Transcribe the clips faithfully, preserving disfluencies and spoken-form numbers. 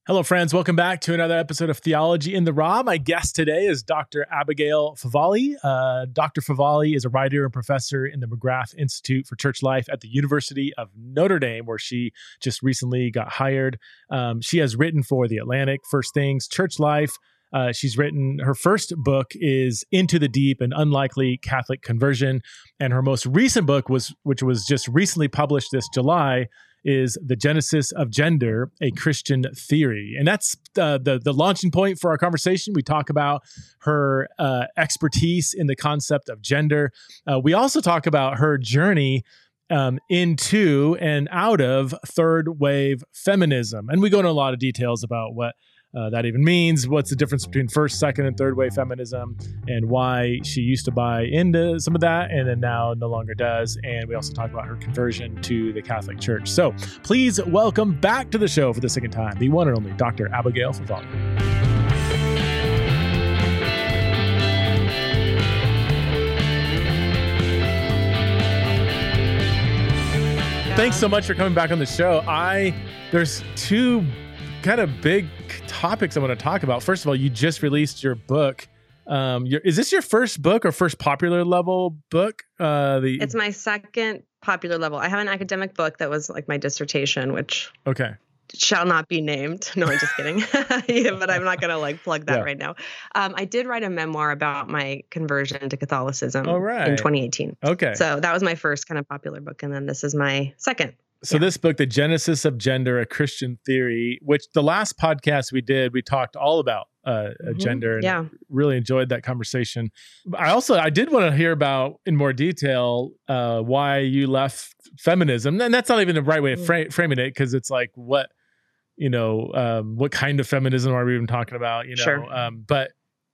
Hello, friends. Welcome back to another episode of Theology in the Raw. My guest today is Doctor Abigail Favale. Uh, Doctor Favale is a writer and professor in the McGrath Institute for Church Life at the University of Notre Dame, where she just recently got hired. Um, she has written for The Atlantic, First Things, Church Life. Uh, she's written, her first book is Into the Deep, an Unlikely Catholic Conversion. And her most recent book, was, which was just recently published this July, is The Genesis of Gender, a Christian Theory. And that's uh, the, the launching point for our conversation. We talk about her uh, expertise in the concept of gender. Uh, we also talk about her journey um, into and out of third wave feminism. And we go into a lot of details about what Uh, that even means, what's the difference between first, second, and third wave feminism, and why she used to buy into some of that and then now no longer does. And we also talk about her conversion to the Catholic Church. So please welcome back to the show for the second time, the one and only Doctor Abigail Favale. Thanks so much for coming back on the show. I there's two kind of big topics I want to talk about. First of all, you just released your book. Um, your, is this your first book or first popular level book? Uh, the It's my second popular level. I have an academic book that was like my dissertation, which okay shall not be named. No, I'm just kidding. Yeah, but I'm not going to like plug that Yeah. right now. Um, I did write a memoir about my conversion to Catholicism All right. in twenty eighteen. Okay. So that was my first kind of popular book. And then this is my second. So Yeah. this book, The Genesis of Gender, a Christian Theory, which the last podcast we did, we talked all about uh, Mhm. gender, and Yeah. I really enjoyed that conversation. I also, I did want to hear about in more detail uh, why you left feminism. And that's not even the right way of fra- framing it, because it's like, what, you know, um, what kind of feminism are we even talking about? You know, Sure. um, but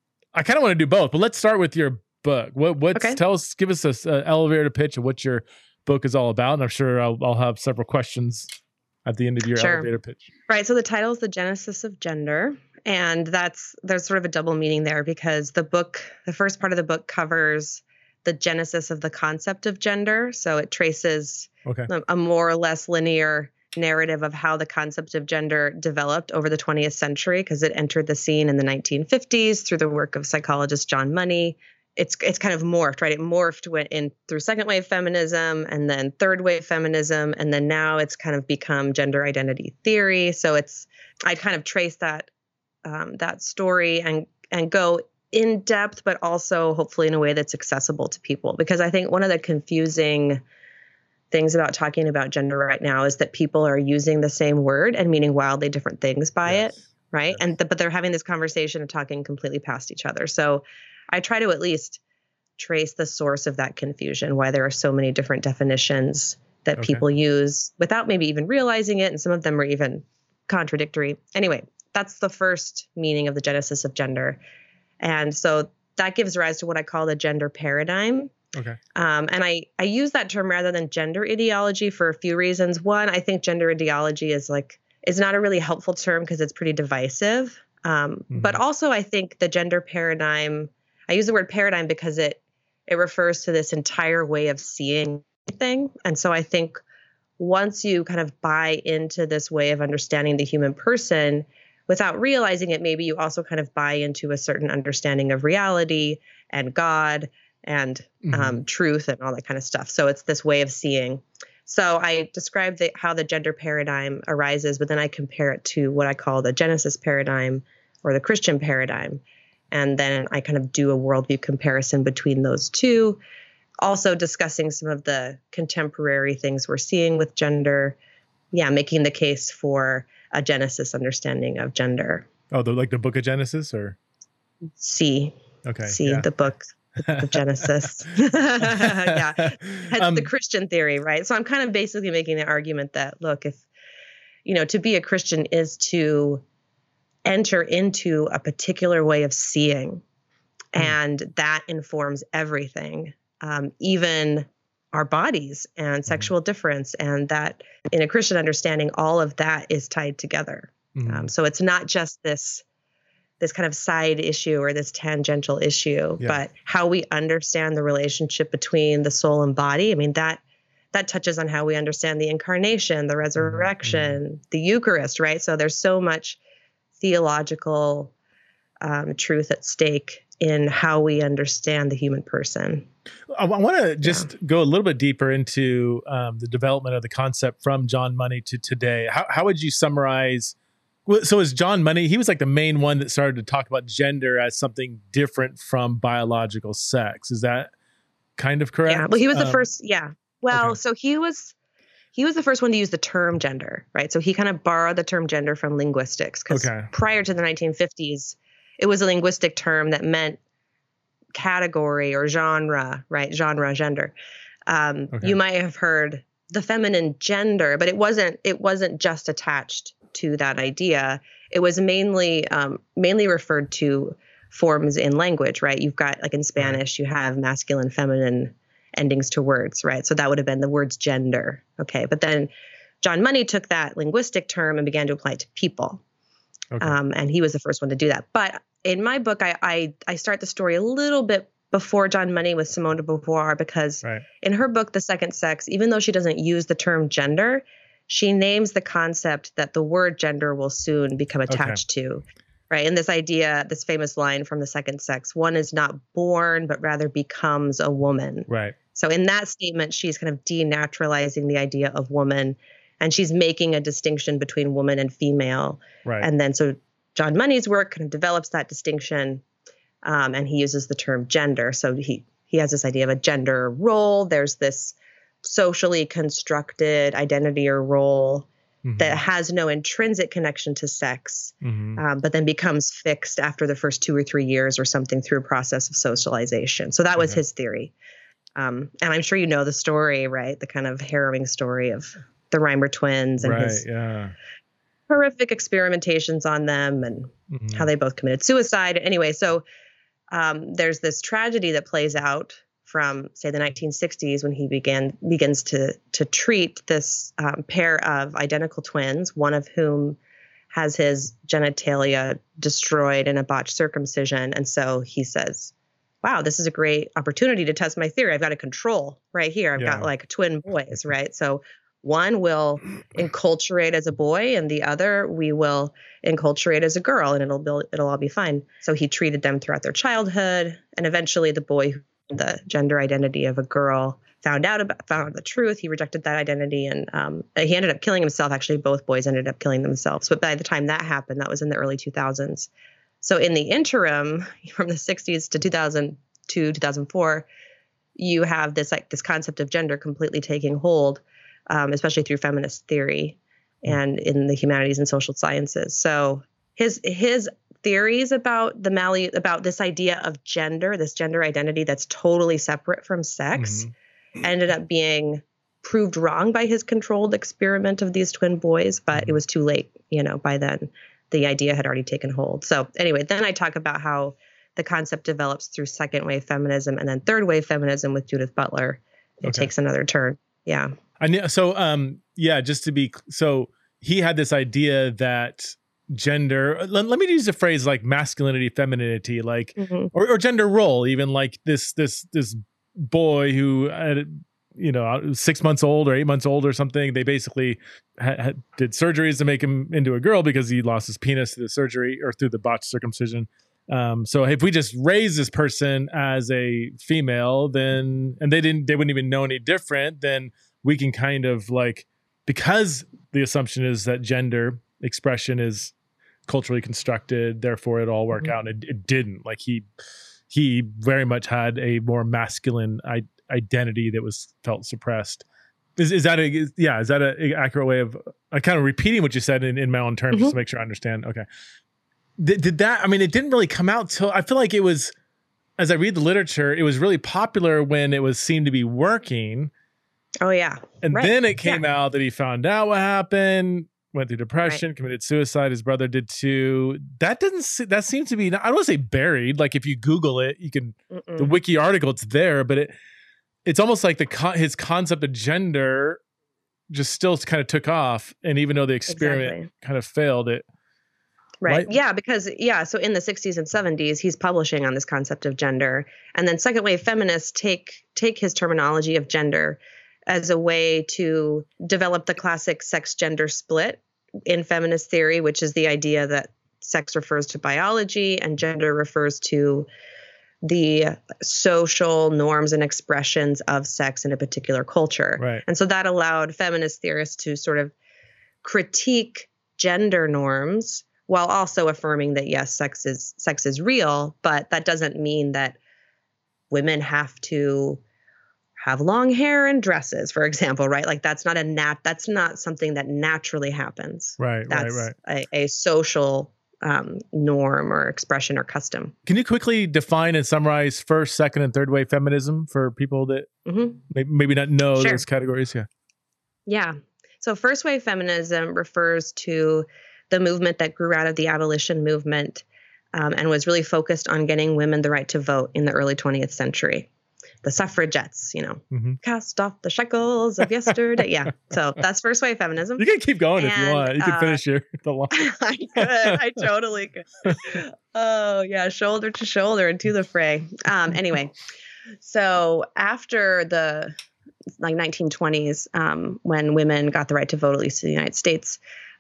I kind of want to do both. But let's start with your book. What, what's Okay. tell us, give us a, a elevator pitch of what your book is all about, and I'm sure I'll, I'll have several questions at the end of your Sure. elevator pitch. Right. So the title is The Genesis of Gender. And that's, there's sort of a double meaning there, because the book, the first part of the book covers the genesis of the concept of gender. So it traces Okay. a, a more or less linear narrative of how the concept of gender developed over the twentieth century, because it entered the scene in the nineteen fifties through the work of psychologist John Money. It's it's kind of morphed, right? It morphed went in through second wave feminism and then third wave feminism. And then now it's kind of become gender identity theory. So it's, I kind of trace that, um, that story and, and go in depth, but also hopefully in a way that's accessible to people. Because I think one of the confusing things about talking about gender right now is that people are using the same word and meaning wildly different things by Yes. it. Right. Yes. And, th- but they're having this conversation and talking completely past each other. So I try to at least trace the source of that confusion, why there are so many different definitions that Okay. people use without maybe even realizing it. And some of them are even contradictory. Anyway, that's the first meaning of the genesis of gender. And so that gives rise to what I call the gender paradigm. Okay. Um, and I, I use that term rather than gender ideology for a few reasons. One, I think gender ideology is like, is not a really helpful term because it's pretty divisive. Um, Mhm. But also I think the gender paradigm, I use the word paradigm because it it refers to this entire way of seeing thing. And so I think once you kind of buy into this way of understanding the human person, without realizing it, maybe you also kind of buy into a certain understanding of reality and God and Mhm. um, truth and all that kind of stuff. So it's this way of seeing. So I describe the, how the gender paradigm arises, but then I compare it to what I call the Genesis paradigm or the Christian paradigm. And then I kind of do a worldview comparison between those two, also discussing some of the contemporary things we're seeing with gender. Yeah, making the case for a Genesis understanding of gender. Oh, the, like the Book of Genesis, or See, okay, see yeah. the book, the Genesis. Yeah, that's Um, the Christian theory, right? So I'm kind of basically making the argument that, look, if, you know, to be a Christian is to enter into a particular way of seeing, Hmm. and that informs everything, um, even our bodies and sexual difference, and that in a Christian understanding, all of that is tied together. Mhm. Um, so it's not just this this kind of side issue or this tangential issue, Yeah. but how we understand the relationship between the soul and body. I mean, that that touches on how we understand the incarnation, the resurrection, the Eucharist, right? So there's so much theological um, truth at stake in how we understand the human person. I, I want to just yeah. go a little bit deeper into um, the development of the concept from John Money to today. How, how would you summarize? So is John Money, he was like the main one that started to talk about gender as something different from biological sex. Is that kind of correct? Yeah, well, he was the um, first. Yeah. Well, okay. so he was, he was the first one to use the term gender, right? So he kind of borrowed the term gender from linguistics because okay. prior to the nineteen fifties, it was a linguistic term that meant category or genre, right? Genre, gender. Um, okay. You might have heard the feminine gender, but it wasn't, it wasn't just attached to that idea. It was mainly um, mainly referred to forms in language, right? You've got, like in Spanish, you have masculine, feminine endings to words, right? So that would have been the words gender. Okay. But then John Money took that linguistic term and began to apply it to people. Okay. Um, and he was the first one to do that. But in my book, I, I, I start the story a little bit before John Money with Simone de Beauvoir, because right. in her book, The Second Sex, even though she doesn't use the term gender, she names the concept that the word gender will soon become attached okay. to, right? And this idea, this famous line from The Second Sex, one is not born, but rather becomes a woman. Right. So in that statement, she's kind of denaturalizing the idea of woman, and she's making a distinction between woman and female. Right. And then so John Money's work kind of develops that distinction, um, and he uses the term gender. So he he has this idea of a gender role. There's this socially constructed identity or role mm-hmm. that has no intrinsic connection to sex, mm-hmm. um, but then becomes fixed after the first two or three years or something through a process of socialization. So that was okay. his theory. Um, and I'm sure you know the story, right? The kind of harrowing story of the Reimer twins and right, his yeah. horrific experimentations on them and mm-hmm. how they both committed suicide. Anyway, so um, there's this tragedy that plays out from, say, the nineteen sixties when he began begins to to treat this um, pair of identical twins, one of whom has his genitalia destroyed in a botched circumcision. And so he says, wow, this is a great opportunity to test my theory. I've got a control right here. I've yeah. got like twin boys, right? So one will enculturate as a boy and the other we will enculturate as a girl, and it'll be, it'll all be fine. So he treated them throughout their childhood, and eventually the boy who the gender identity of a girl found out about found out the truth. He rejected that identity, and um, he ended up killing himself. Actually, both boys ended up killing themselves. But by the time that happened, that was in the early two thousands. So in the interim, from the sixties to two thousand two, two thousand four, you have this like this concept of gender completely taking hold, um, especially through feminist theory and in the humanities and social sciences. So his his theories about the Mali about this idea of gender, this gender identity that's totally separate from sex, mm-hmm. ended up being proved wrong by his controlled experiment of these twin boys, but mm-hmm. it was too late. You know, by then the idea had already taken hold. So anyway, then I talk about how the concept develops through second wave feminism and then third wave feminism with Judith Butler. It okay. takes another turn. Yeah. I knew, so um yeah, just to be so he had this idea that gender, let, let me use a phrase like masculinity, femininity, like mm-hmm. or, or gender role, even like this this this boy who had, you know, six months old or eight months old or something. They basically ha- ha- did surgeries to make him into a girl because he lost his penis through the surgery or through the botched circumcision. Um, so if we just raise this person as a female, then and they didn't, they wouldn't even know any different. Then we can kind of like, because the assumption is that gender expression is culturally constructed, therefore it all work mm-hmm. out. And it, it didn't. Like he he very much had a more masculine I- identity that was felt suppressed. Is is that a is, yeah? Is that an accurate way of I kind of repeating what you said in, in my own terms mm-hmm. just to make sure I understand? Okay. Did, did that? I mean, it didn't really come out till I feel like it was. As I read the literature, it was really popular when it was seemed to be working. Oh yeah, and right. then it came yeah. out that he found out what happened. Went through depression, right. committed suicide. His brother did too. That doesn't. That seems to be. I don't want to say buried. Like if you Google it, you can. Mm-mm. The wiki article, it's there, but it. It's almost like the his concept of gender, just still kind of took off, and even though the experiment exactly. kind of failed, it. Right. Why? Yeah, because yeah. So in the sixties and seventies, he's publishing on this concept of gender, and then second wave feminists take take his terminology of gender as a way to develop the classic sex gender split in feminist theory, which is the idea that sex refers to biology and gender refers to the social norms and expressions of sex in a particular culture. Right. And so that allowed feminist theorists to sort of critique gender norms while also affirming that, yes, sex is sex is real, but that doesn't mean that women have to have long hair and dresses, for example, right? Like that's not a nat that's not something that naturally happens. Right, that's right, right. A, a social um, norm or expression or custom. Can you quickly define and summarize first, second, and third wave feminism for people that Mm-hmm. maybe, maybe not know Sure. those categories? Yeah. Yeah. So first wave feminism refers to the movement that grew out of the abolition movement um, and was really focused on getting women the right to vote in the early twentieth century. The suffragettes, you know, Mm-hmm. cast off the shackles of yesterday. Yeah. So that's first wave feminism. You can keep going and, if you want. You can uh, finish your the line. I could. I totally could. Oh, yeah. Shoulder to shoulder into the fray. Um, anyway, so after the like nineteen twenties, um, when women got the right to vote, at least in the United States,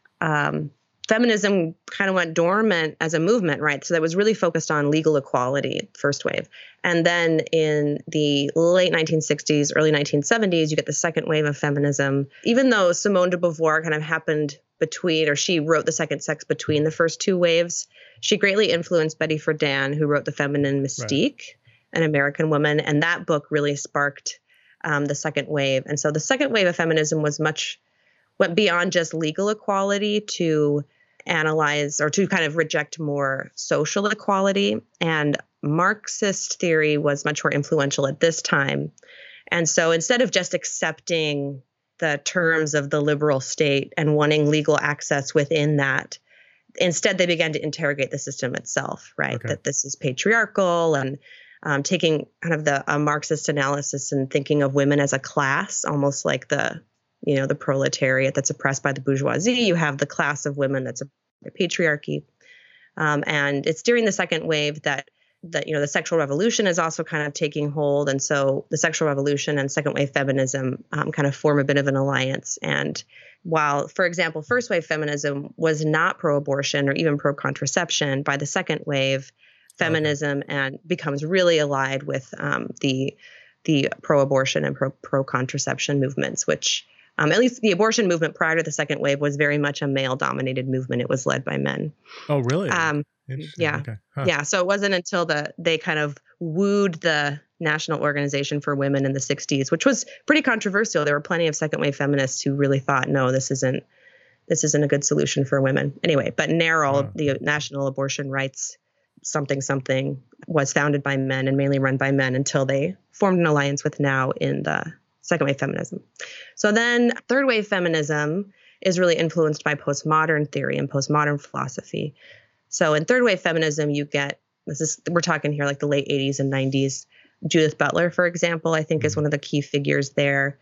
um, feminism kind of went dormant as a movement, right? So that was really focused on legal equality, first wave. And then in the late nineteen sixties, early nineteen seventies, you get the second wave of feminism. Even though Simone de Beauvoir kind of happened between, or she wrote The Second Sex between the first two waves, she greatly influenced Betty Friedan, who wrote The Feminine Mystique, right. An American Woman. And that book really sparked um, the second wave. And so the second wave of feminism was much, went beyond just legal equality to analyze or to kind of reject more social equality. And Marxist theory was much more influential at this time. And so instead of just accepting the terms of the liberal state and wanting legal access within that, instead they began to interrogate the system itself, right? Okay. That this is patriarchal and um, taking kind of the a Marxist analysis and thinking of women as a class, almost like the you know, the proletariat that's oppressed by the bourgeoisie. You have the class of women that's a, a patriarchy. Um, and it's during the second wave that, that, you know, the sexual revolution is also kind of taking hold. And so the sexual revolution and second wave feminism um, kind of form a bit of an alliance. And while, for example, first wave feminism was not pro-abortion or even pro-contraception, by the second wave, feminism okay. and becomes really allied with um, the the pro-abortion and pro pro-contraception movements, which Um, at least the abortion movement prior to the second wave was very much a male-dominated movement. It was led by men. Oh, really? Um, yeah. Okay. Huh. Yeah. So it wasn't until the they kind of wooed the National Organization for Women in the sixties, which was pretty controversial. There were plenty of second wave feminists who really thought, no, this isn't this isn't a good solution for women. Anyway, but NARAL, oh. the National Abortion Rights something something, was founded by men and mainly run by men until they formed an alliance with NOW in the second wave feminism. So then third wave feminism is really influenced by postmodern theory and postmodern philosophy. So in third wave feminism, you get, this is, we're talking here like the late eighties and nineties. Judith Butler, for example, I think is one of the key figures there.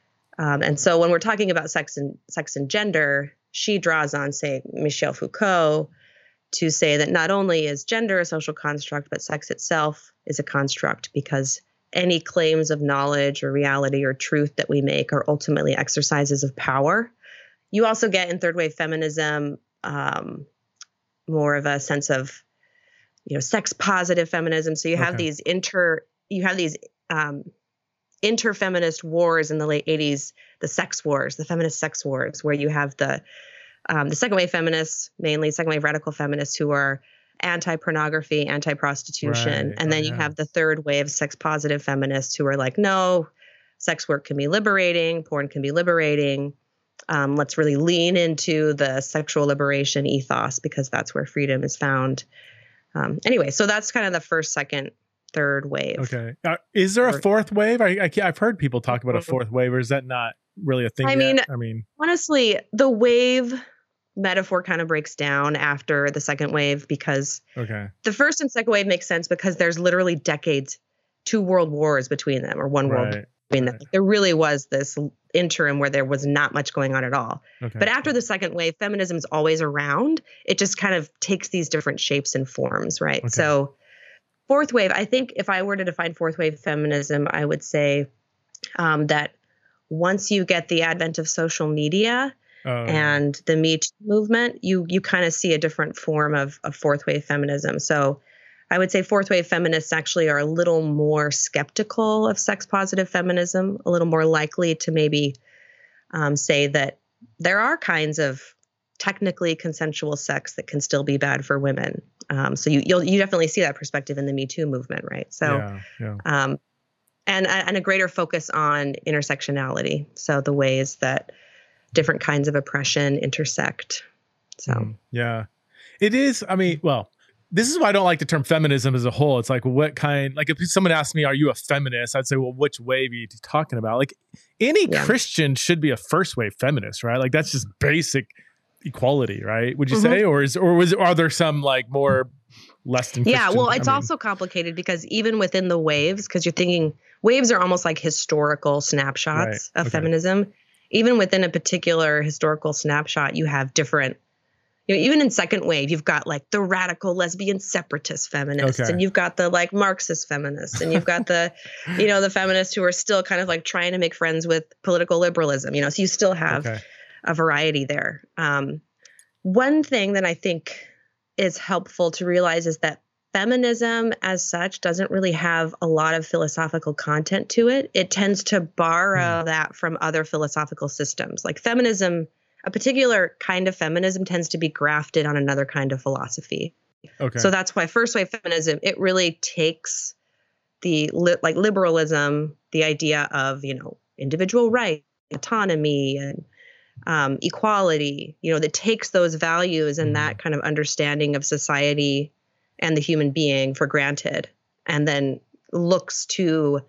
Um, and so when we're talking about sex and sex and gender, she draws on, say, Michel Foucault to say that not only is gender a social construct, but sex itself is a construct, because any claims of knowledge or reality or truth that we make are ultimately exercises of power. You also get in third wave feminism um, more of a sense of, you know, sex positive feminism. So you have okay. these inter, you have these um, inter-feminist wars in the late eighties, the sex wars, the feminist sex wars, where you have the um, the second wave feminists, mainly second wave radical feminists, who are anti-pornography, anti-prostitution. Right. And then oh, you yeah. have the third wave sex positive feminists who are like, no, sex work can be liberating, porn can be liberating. Um, let's really lean into the sexual liberation ethos, because that's where freedom is found. Um, anyway, so that's kind of the first, second, third wave. Okay. Uh, is there a fourth wave? I, I, I've heard people talk about a fourth wave, or is that not really a thing I yet? mean, I mean, honestly, the wave metaphor kind of breaks down after the second wave, because okay. the first and second wave makes sense because there's literally decades, two world wars between them, or one world right. between right. them. There really was this interim where there was not much going on at all. Okay. But after the second wave, feminism is always around. It just kind of takes these different shapes and forms, right? Okay. So fourth wave, I think if I were to define fourth wave feminism, I would say um, that once you get the advent of social media Oh, yeah. and the Me Too movement, you you kind of see a different form of, of fourth wave feminism. So I would say fourth wave feminists actually are a little more skeptical of sex positive feminism, a little more likely to maybe um, say that there are kinds of technically consensual sex that can still be bad for women. Um, so you you'll, you definitely see that perspective in the Me Too movement, right? So, yeah, yeah. um, and and a greater focus on intersectionality. So the ways that different kinds of oppression intersect. So Mm, yeah, it is. I mean, well, this is why I don't like the term feminism as a whole. It's like, what kind, like if someone asked me, are you a feminist? I'd say, well, which wave are you talking about? Like any Yeah. Christian should be a first wave feminist, right? Like that's just basic equality, right? Would you Mhm. say, or is, or was, are there some like more less than Yeah, Christian? well, it's I mean, also complicated because even within the waves, because you're thinking waves are almost like historical snapshots Right, of okay. feminism. Even within a particular historical snapshot, you have different, you know, even in second wave, you've got like the radical lesbian separatist feminists, Okay. and you've got the like Marxist feminists, and you've got the, you know, the feminists who are still kind of like trying to make friends with political liberalism, you know, so you still have Okay. a variety there. Um, one thing that I think is helpful to realize is that feminism as such doesn't really have a lot of philosophical content to it. It tends to borrow Hmm. that from other philosophical systems. Like feminism, a particular kind of feminism tends to be grafted on another kind of philosophy. Okay. So that's why first wave feminism, it really takes the li- like liberalism, the idea of, you know, individual rights, autonomy, and um, equality, you know, that takes those values and Mhm. that kind of understanding of society and the human being for granted, and then looks to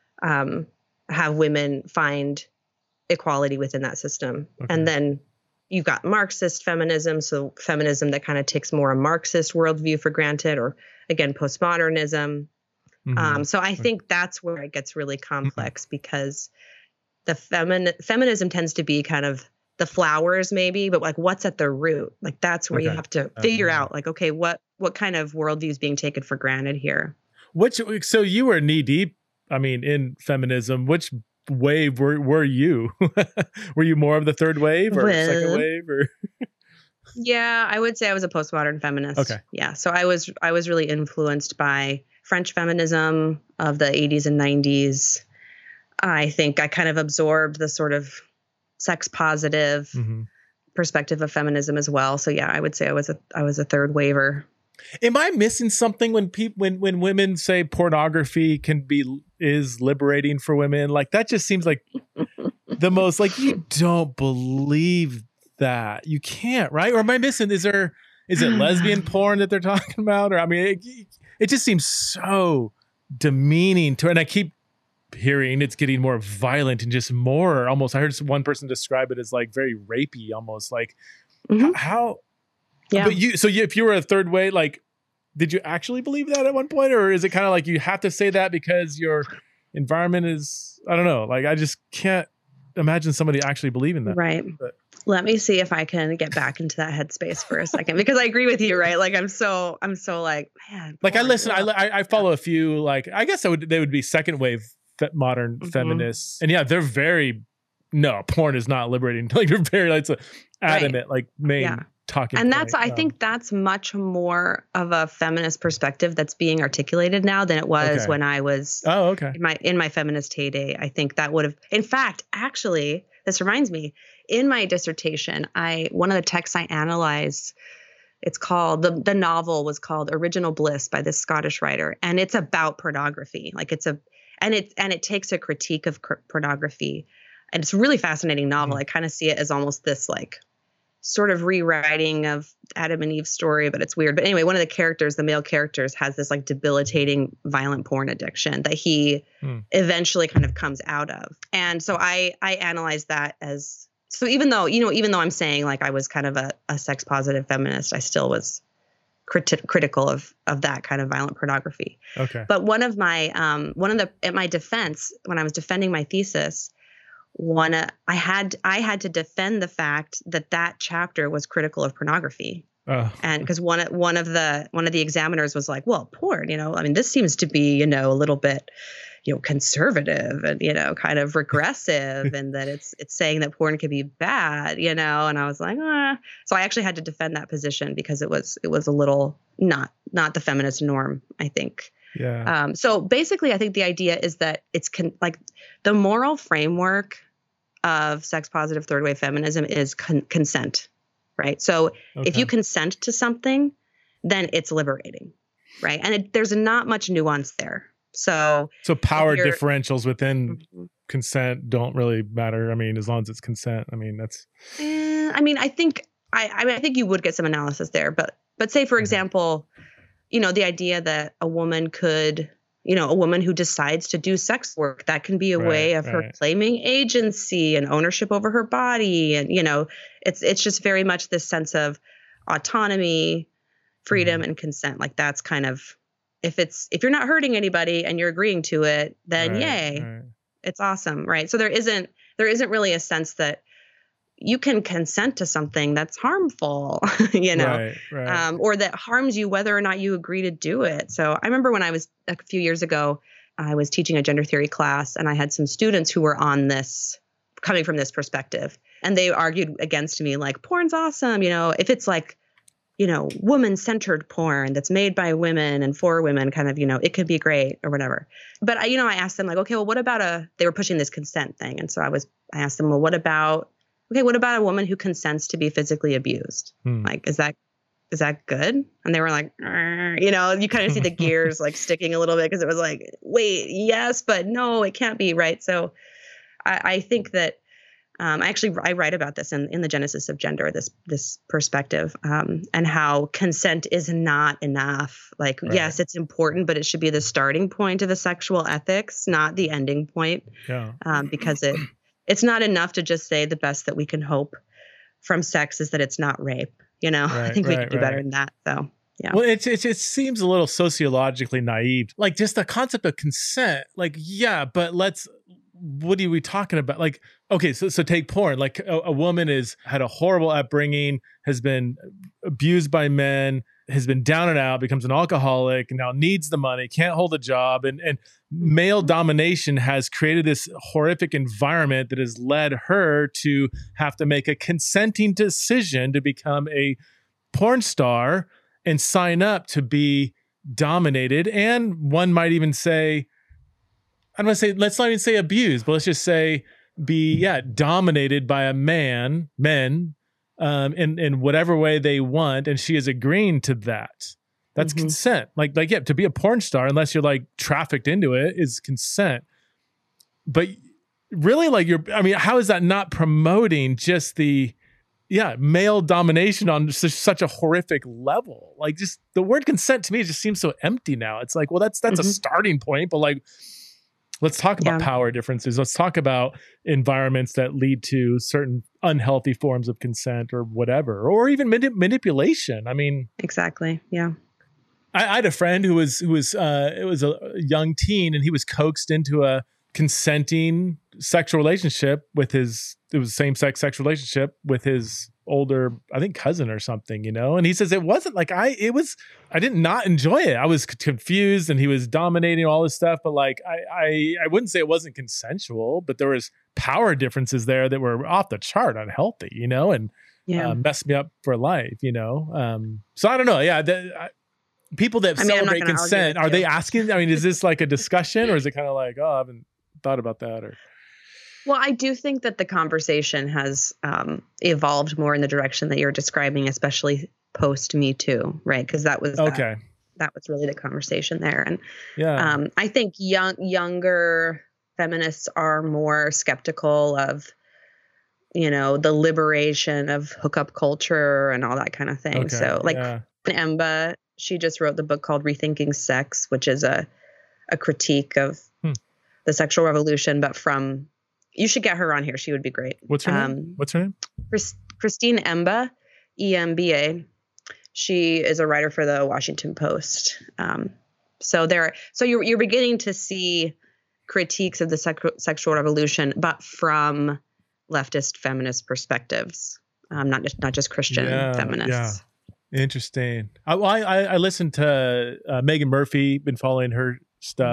um, have women find equality within that system. Okay. And then you've got Marxist feminism, so feminism that kind of takes more a Marxist worldview for granted, or again, postmodernism. Mhm. Um, so I think that's where it gets really complex because the femin- feminism tends to be kind of the flowers maybe, but like what's at the root? Like that's where you Okay. have to Uh, figure yeah. out like, okay, what, what kind of worldview is being taken for granted here? Which, so you were knee deep, I mean, in feminism. Which wave were, were you? Were you more of the third wave or second Well, wave or? yeah, I would say I was a postmodern feminist. Okay. Yeah. So I was, I was really influenced by French feminism of the eighties and nineties. I think I kind of absorbed the sort of sex positive Mhm. perspective of feminism as well. So yeah, I would say I was a, I was a third waver. Am I missing something when people when when women say pornography can be is liberating for women? Like that just seems like the most, like, you don't believe that. You can't, right? Or am I missing? Is there is it lesbian porn that they're talking about? Or I mean, it, it just seems so demeaning to, and I keep hearing it's getting more violent and just more almost. I heard one person describe it as like very rapey, almost like Mhm. h- how. Yeah. But you, so you, if you were a third way, like, did you actually believe that at one point, or is it kind of like you have to say that because your environment is? I don't know. Like, I just can't imagine somebody actually believing that. Right. But- Let me see if I can get back into that headspace for a second, because I agree with you, right? Like I'm so, I'm so like, man. Like I porn, listen, I, ugh. I I follow a few. Like I guess I would they would be second wave fe- modern Mhm. feminists, and yeah, they're very no porn is not liberating. Like they're very like it's a adamant like main Yeah. talking. And that's, point. I Um, think that's much more of a feminist perspective that's being articulated now than it was Okay. when I was Oh, okay. in my, in my feminist heyday. I think that would have, in fact, actually, this reminds me, in my dissertation, I, one of the texts I analyzed, it's called, the, the novel was called Original Bliss by this Scottish writer. And it's about pornography. Like it's a, and it, and it takes a critique of cr- pornography. And it's a really fascinating novel. Mhm. I kind of see it as almost this like sort of rewriting of Adam and Eve's story, but it's weird. But anyway, one of the characters, the male characters, has this like debilitating violent porn addiction that he Hmm. eventually kind of comes out of. And so I, I analyze that as, so even though, you know, even though I'm saying like I was kind of a, a sex positive feminist, I still was criti- critical of, of that kind of violent pornography. Okay. But one of my, um, one of the, at my defense, when I was defending my thesis, one, uh, I had, I had to defend the fact that that chapter was critical of pornography. Oh. And because one, one of the, one of the examiners was like, well, porn, you know, I mean, this seems to be, you know, a little bit, you know, conservative and, you know, kind of regressive and that it's, it's saying that porn can be bad, you know? And I was like, ah. So I actually had to defend that position because it was, it was a little not, not the feminist norm, I think. Yeah. Um, so basically I think the idea is that it's con- like the moral framework of sex positive third wave feminism is con- consent, right? So Okay. if you consent to something, then it's liberating, right? And it, there's not much nuance there. So, so power differentials within mm-hmm. consent don't really matter. I mean, as long as it's consent, I mean, that's. Eh, I mean, I think I, I mean, I think you would get some analysis there, but but say for mm-hmm. example, you know, the idea that a woman could, you know, a woman who decides to do sex work, that can be a right, way of right. her claiming agency and ownership over her body, and you know, it's it's just very much this sense of autonomy, freedom, mm-hmm. and consent. Like that's kind of. If it's if you're not hurting anybody and you're agreeing to it, then right, yay, right. It's awesome, right? So there isn't there isn't really a sense that you can consent to something that's harmful, you know, right, right. Um, or that harms you whether or not you agree to do it. So I remember when I was a few years ago, I was teaching a gender theory class, and I had some students who were on this, coming from this perspective, and they argued against me like, porn's awesome, you know, if it's like. You know, woman-centered porn that's made by women and for women, kind of, you know, it could be great or whatever. But I, you know, I asked them like, okay, well, what about a? They were pushing this consent thing, and so I was, I asked them, well, what about? Okay, what about a woman who consents to be physically abused? Hmm. Like, is that is that good? And they were like, you know, you kind of see the gears like sticking a little bit because it was like, wait, yes, but no, it can't be, right? So, I, I think that. Um, I actually I write about this in, in the Genesis of Gender, this this perspective, um, and how consent is not enough. Like, right. Yes, it's important, but it should be the starting point of a sexual ethics, not the ending point. Yeah. Um, because it it's not enough to just say the best that we can hope from sex is that it's not rape. You know, right, I think we right, can do right. better than that. So. Yeah. Well, it's, it's, it seems a little sociologically naive. Like just the concept of consent, like, yeah, but let's, what are we talking about? Like, okay, so so take porn. Like a, a woman is had a horrible upbringing, has been abused by men, has been down and out, becomes an alcoholic, and now needs the money, can't hold a job, and and male domination has created this horrific environment that has led her to have to make a consenting decision to become a porn star and sign up to be dominated. And one might even say, I don't want to say, let's not even say abused, but let's just say be, yeah, dominated by a man, men, um, in, in whatever way they want. And she is agreeing to that. That's mm-hmm. consent. Like, like, yeah, to be a porn star, unless you're like trafficked into it, is consent. But really, like, you're, I mean, how is that not promoting just the, yeah, male domination on such, such a horrific level? Like, just the word consent to me just seems so empty now. It's like, well, that's that's mm-hmm. a starting point, but like, let's talk about yeah. power differences. Let's talk about environments that lead to certain unhealthy forms of consent or whatever, or even manip- manipulation. I mean, exactly. Yeah. I, I had a friend who was who was uh, it was a young teen, and he was coaxed into a consenting sexual relationship with his. It was a same-sex sexual relationship with his older, I think, cousin or something, you know? And he says, it wasn't like I, it was, I did not enjoy it. I was confused and he was dominating all this stuff, but like, I, I, I wouldn't say it wasn't consensual, but there was power differences there that were off the chart unhealthy, you know, and yeah. uh, messed me up for life, you know? Um, so I don't know. Yeah. The, I, people that I mean, celebrate consent, are they asking, I mean, is this like a discussion or is it kind of like, oh, I haven't thought about that or... Well, I do think that the conversation has um, evolved more in the direction that you're describing, especially post Me Too, right? Because that was okay. That, that was really the conversation there, and yeah, um, I think young younger feminists are more skeptical of, you know, the liberation of hookup culture and all that kind of thing. Okay, so, like yeah. Emba, she just wrote the book called Rethinking Sex, which is a a critique of hmm. the sexual revolution, but from You should get her on here. She would be great. What's her um, name? What's her name? Chris, Christine Emba, E M B A. She is a writer for the Washington Post. Um, so there, so you're you're beginning to see critiques of the sec- sexual revolution, but from leftist feminist perspectives, um, not just not just Christian yeah, feminists. Yeah. Interesting. I, I I listened to uh, Megan Murphy. Been following her stuff. Mm-hmm.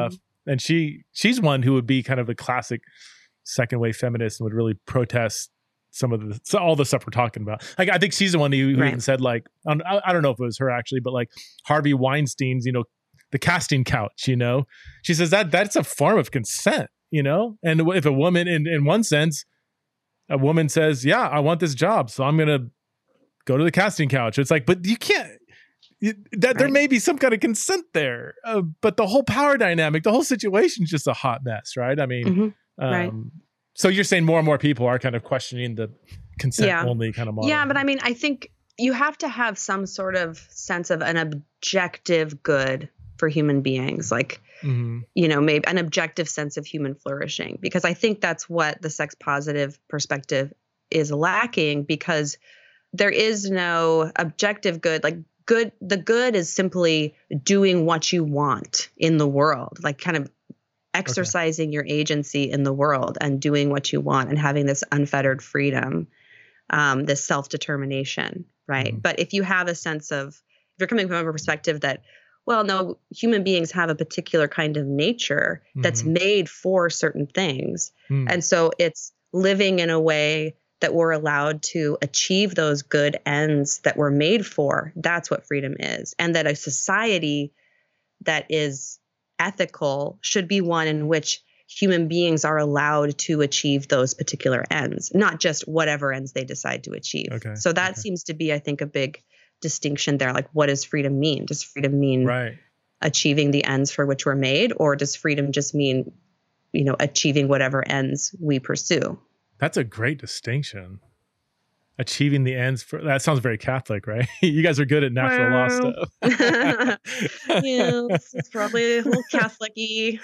and she she's one who would be kind of a classic second wave feminist and would really protest some of the so all the stuff we're talking about. Like I think she's the one who, who Right. even said like I, I don't know if it was her actually, but like Harvey Weinstein's, you know, the casting couch, you know, she says that that's a form of consent, you know, and if a woman in in one sense, a woman says, yeah, I want this job, so I'm gonna go to the casting couch. It's like, but you can't. You, that right. There may be some kind of consent there, uh, but the whole power dynamic, the whole situation is just a hot mess, right? I mean, Mm-hmm. um, Right. so you're saying more and more people are kind of questioning the consent Yeah. only kind of model. Yeah, but I mean, I think you have to have some sort of sense of an objective good for human beings, like, Mhm. you know, maybe an objective sense of human flourishing, because I think that's what the sex positive perspective is lacking, because there is no objective good. Like good, the good is simply doing what you want in the world, like kind of exercising okay. your agency in the world and doing what you want and having this unfettered freedom, um, this self-determination, right? Mm-hmm. But if you have a sense of, if you're coming from a perspective that, well, no, human beings have a particular kind of nature that's mm-hmm. made for certain things. Mm. And so it's living in a way that we're allowed to achieve those good ends that we're made for. That's what freedom is. And that a society that is ethical should be one in which human beings are allowed to achieve those particular ends, not just whatever ends they decide to achieve. Okay. So that okay. seems to be, I think, a big distinction there. Like, what does freedom mean? Does freedom mean right. achieving the ends for which we're made, or does freedom just mean, you know, achieving whatever ends we pursue? That's a great distinction. Achieving the ends for that sounds very Catholic, right? You guys are good at natural well, law stuff. Yeah, it's probably a little Catholic-y.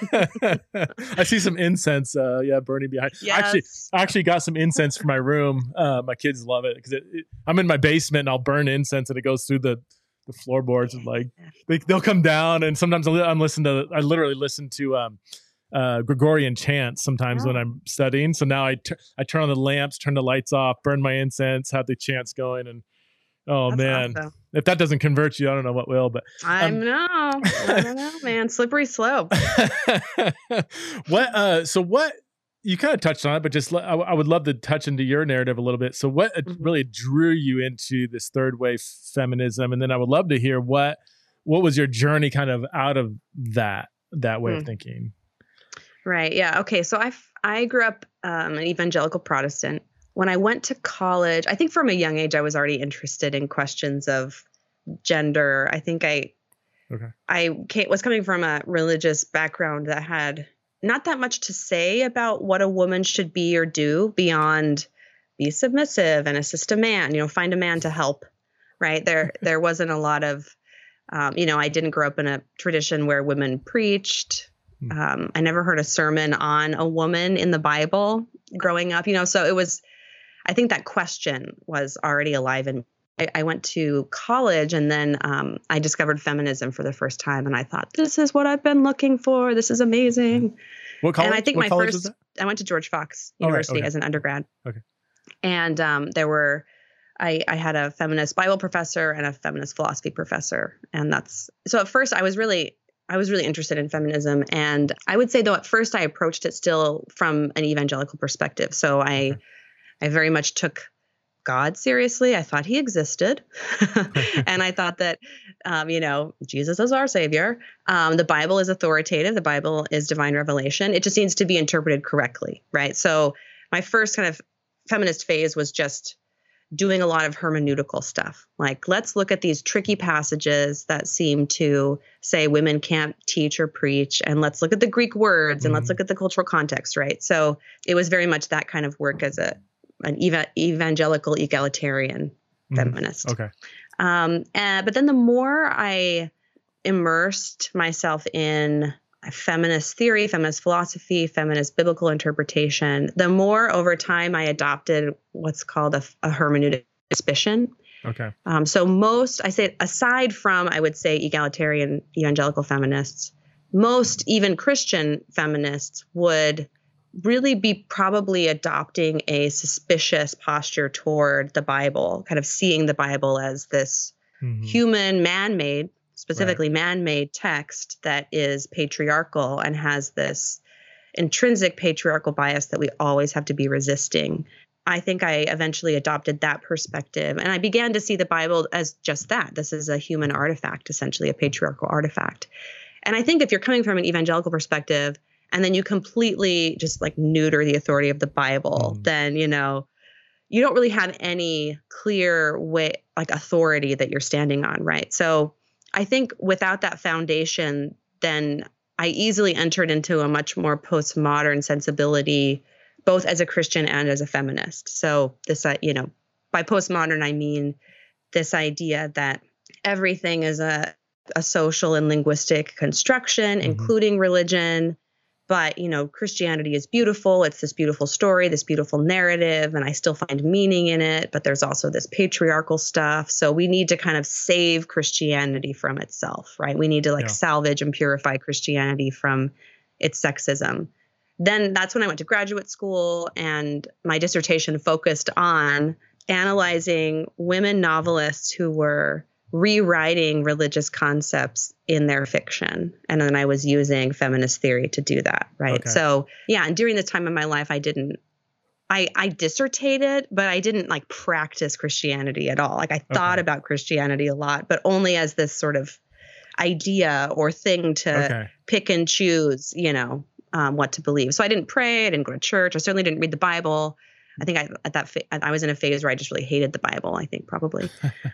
I see some incense, uh, yeah, burning behind. Yes. Actually, I actually got some incense for my room. Uh, my kids love it because it, it, I'm in my basement and I'll burn incense and it goes through the the floorboards and like they, they'll come down, and sometimes I'll, I'm listening to I literally listen to um, uh, Gregorian chants sometimes oh. when I'm studying. So now I t- I turn on the lamps, turn the lights off, burn my incense, have the chants going, and oh That's man, awesome. If that doesn't convert you, I don't know what will. But I um, know, I don't know, man, slippery slope. What? Uh, so what? You kind of touched on it, but just I, I would love to touch into your narrative a little bit. So what mm-hmm. really drew you into this third wave feminism, and then I would love to hear what what was your journey kind of out of that that way mm. of thinking. Right. Yeah. Okay. So I, I grew up um, an evangelical Protestant. When I went to college, I think from a young age, I was already interested in questions of gender. I think I, okay. I came, was coming from a religious background that had not that much to say about what a woman should be or do beyond be submissive and assist a man, you know, find a man to help. Right. There, there wasn't a lot of, um, you know, I didn't grow up in a tradition where women preached. Um, I never heard a sermon on a woman in the Bible growing up, you know, so it was, I think that question was already alive. And I, I went to college and then um, I discovered feminism for the first time. And I thought, this is what I've been looking for. This is amazing. What college? And I think what my college first, was that? I went to George Fox Oh, right. University Okay. as an undergrad. Okay. And um, there were, I, I had a feminist Bible professor and a feminist philosophy professor. And that's, so at first I was really, I was really interested in feminism. And I would say, though, at first I approached it still from an evangelical perspective. So I, okay. I very much took God seriously. I thought he existed. And I thought that, um, you know, Jesus is our savior. Um, the Bible is authoritative. The Bible is divine revelation. It just needs to be interpreted correctly. Right. So my first kind of feminist phase was just doing a lot of hermeneutical stuff. Like, let's look at these tricky passages that seem to say women can't teach or preach, and let's look at the Greek words, and mm-hmm. let's look at the cultural context, right? So it was very much that kind of work as a an eva- evangelical egalitarian mm-hmm. feminist. Okay. Um, and, but then the more I immersed myself in feminist theory, feminist philosophy, feminist biblical interpretation, the more over time I adopted what's called a, a hermeneutic suspicion. Okay. Um, so most, I say, aside from, I would say, egalitarian evangelical feminists, most even Christian feminists would really be probably adopting a suspicious posture toward the Bible, kind of seeing the Bible as this mm-hmm. human, man-made specifically right. man-made text that is patriarchal and has this intrinsic patriarchal bias that we always have to be resisting. I think I eventually adopted that perspective, and I began to see the Bible as just that. This is a human artifact, essentially a patriarchal artifact. And I think if you're coming from an evangelical perspective and then you completely just like neuter the authority of the Bible, mm. then, you know, you don't really have any clear way, like authority that you're standing on, right? So I think without that foundation, then I easily entered into a much more postmodern sensibility, both as a Christian and as a feminist. So this, uh, you know, by postmodern, I mean this idea that everything is a, a social and linguistic construction, mm-hmm. including religion. But, you know, Christianity is beautiful. It's this beautiful story, this beautiful narrative, and I still find meaning in it. But there's also this patriarchal stuff. So we need to kind of save Christianity from itself, right? We need to like yeah. salvage and purify Christianity from its sexism. Then that's when I went to graduate school, and my dissertation focused on analyzing women novelists who were rewriting religious concepts in their fiction. And then I was using feminist theory to do that. Right. Okay. So yeah. And during this time in my life, I didn't, I, I dissertated, but I didn't like practice Christianity at all. Like I thought okay. about Christianity a lot, but only as this sort of idea or thing to okay. pick and choose, you know, um, what to believe. So I didn't pray. I didn't go to church. I certainly didn't read the Bible. I think I, at that, fa- I was in a phase where I just really hated the Bible, I think probably.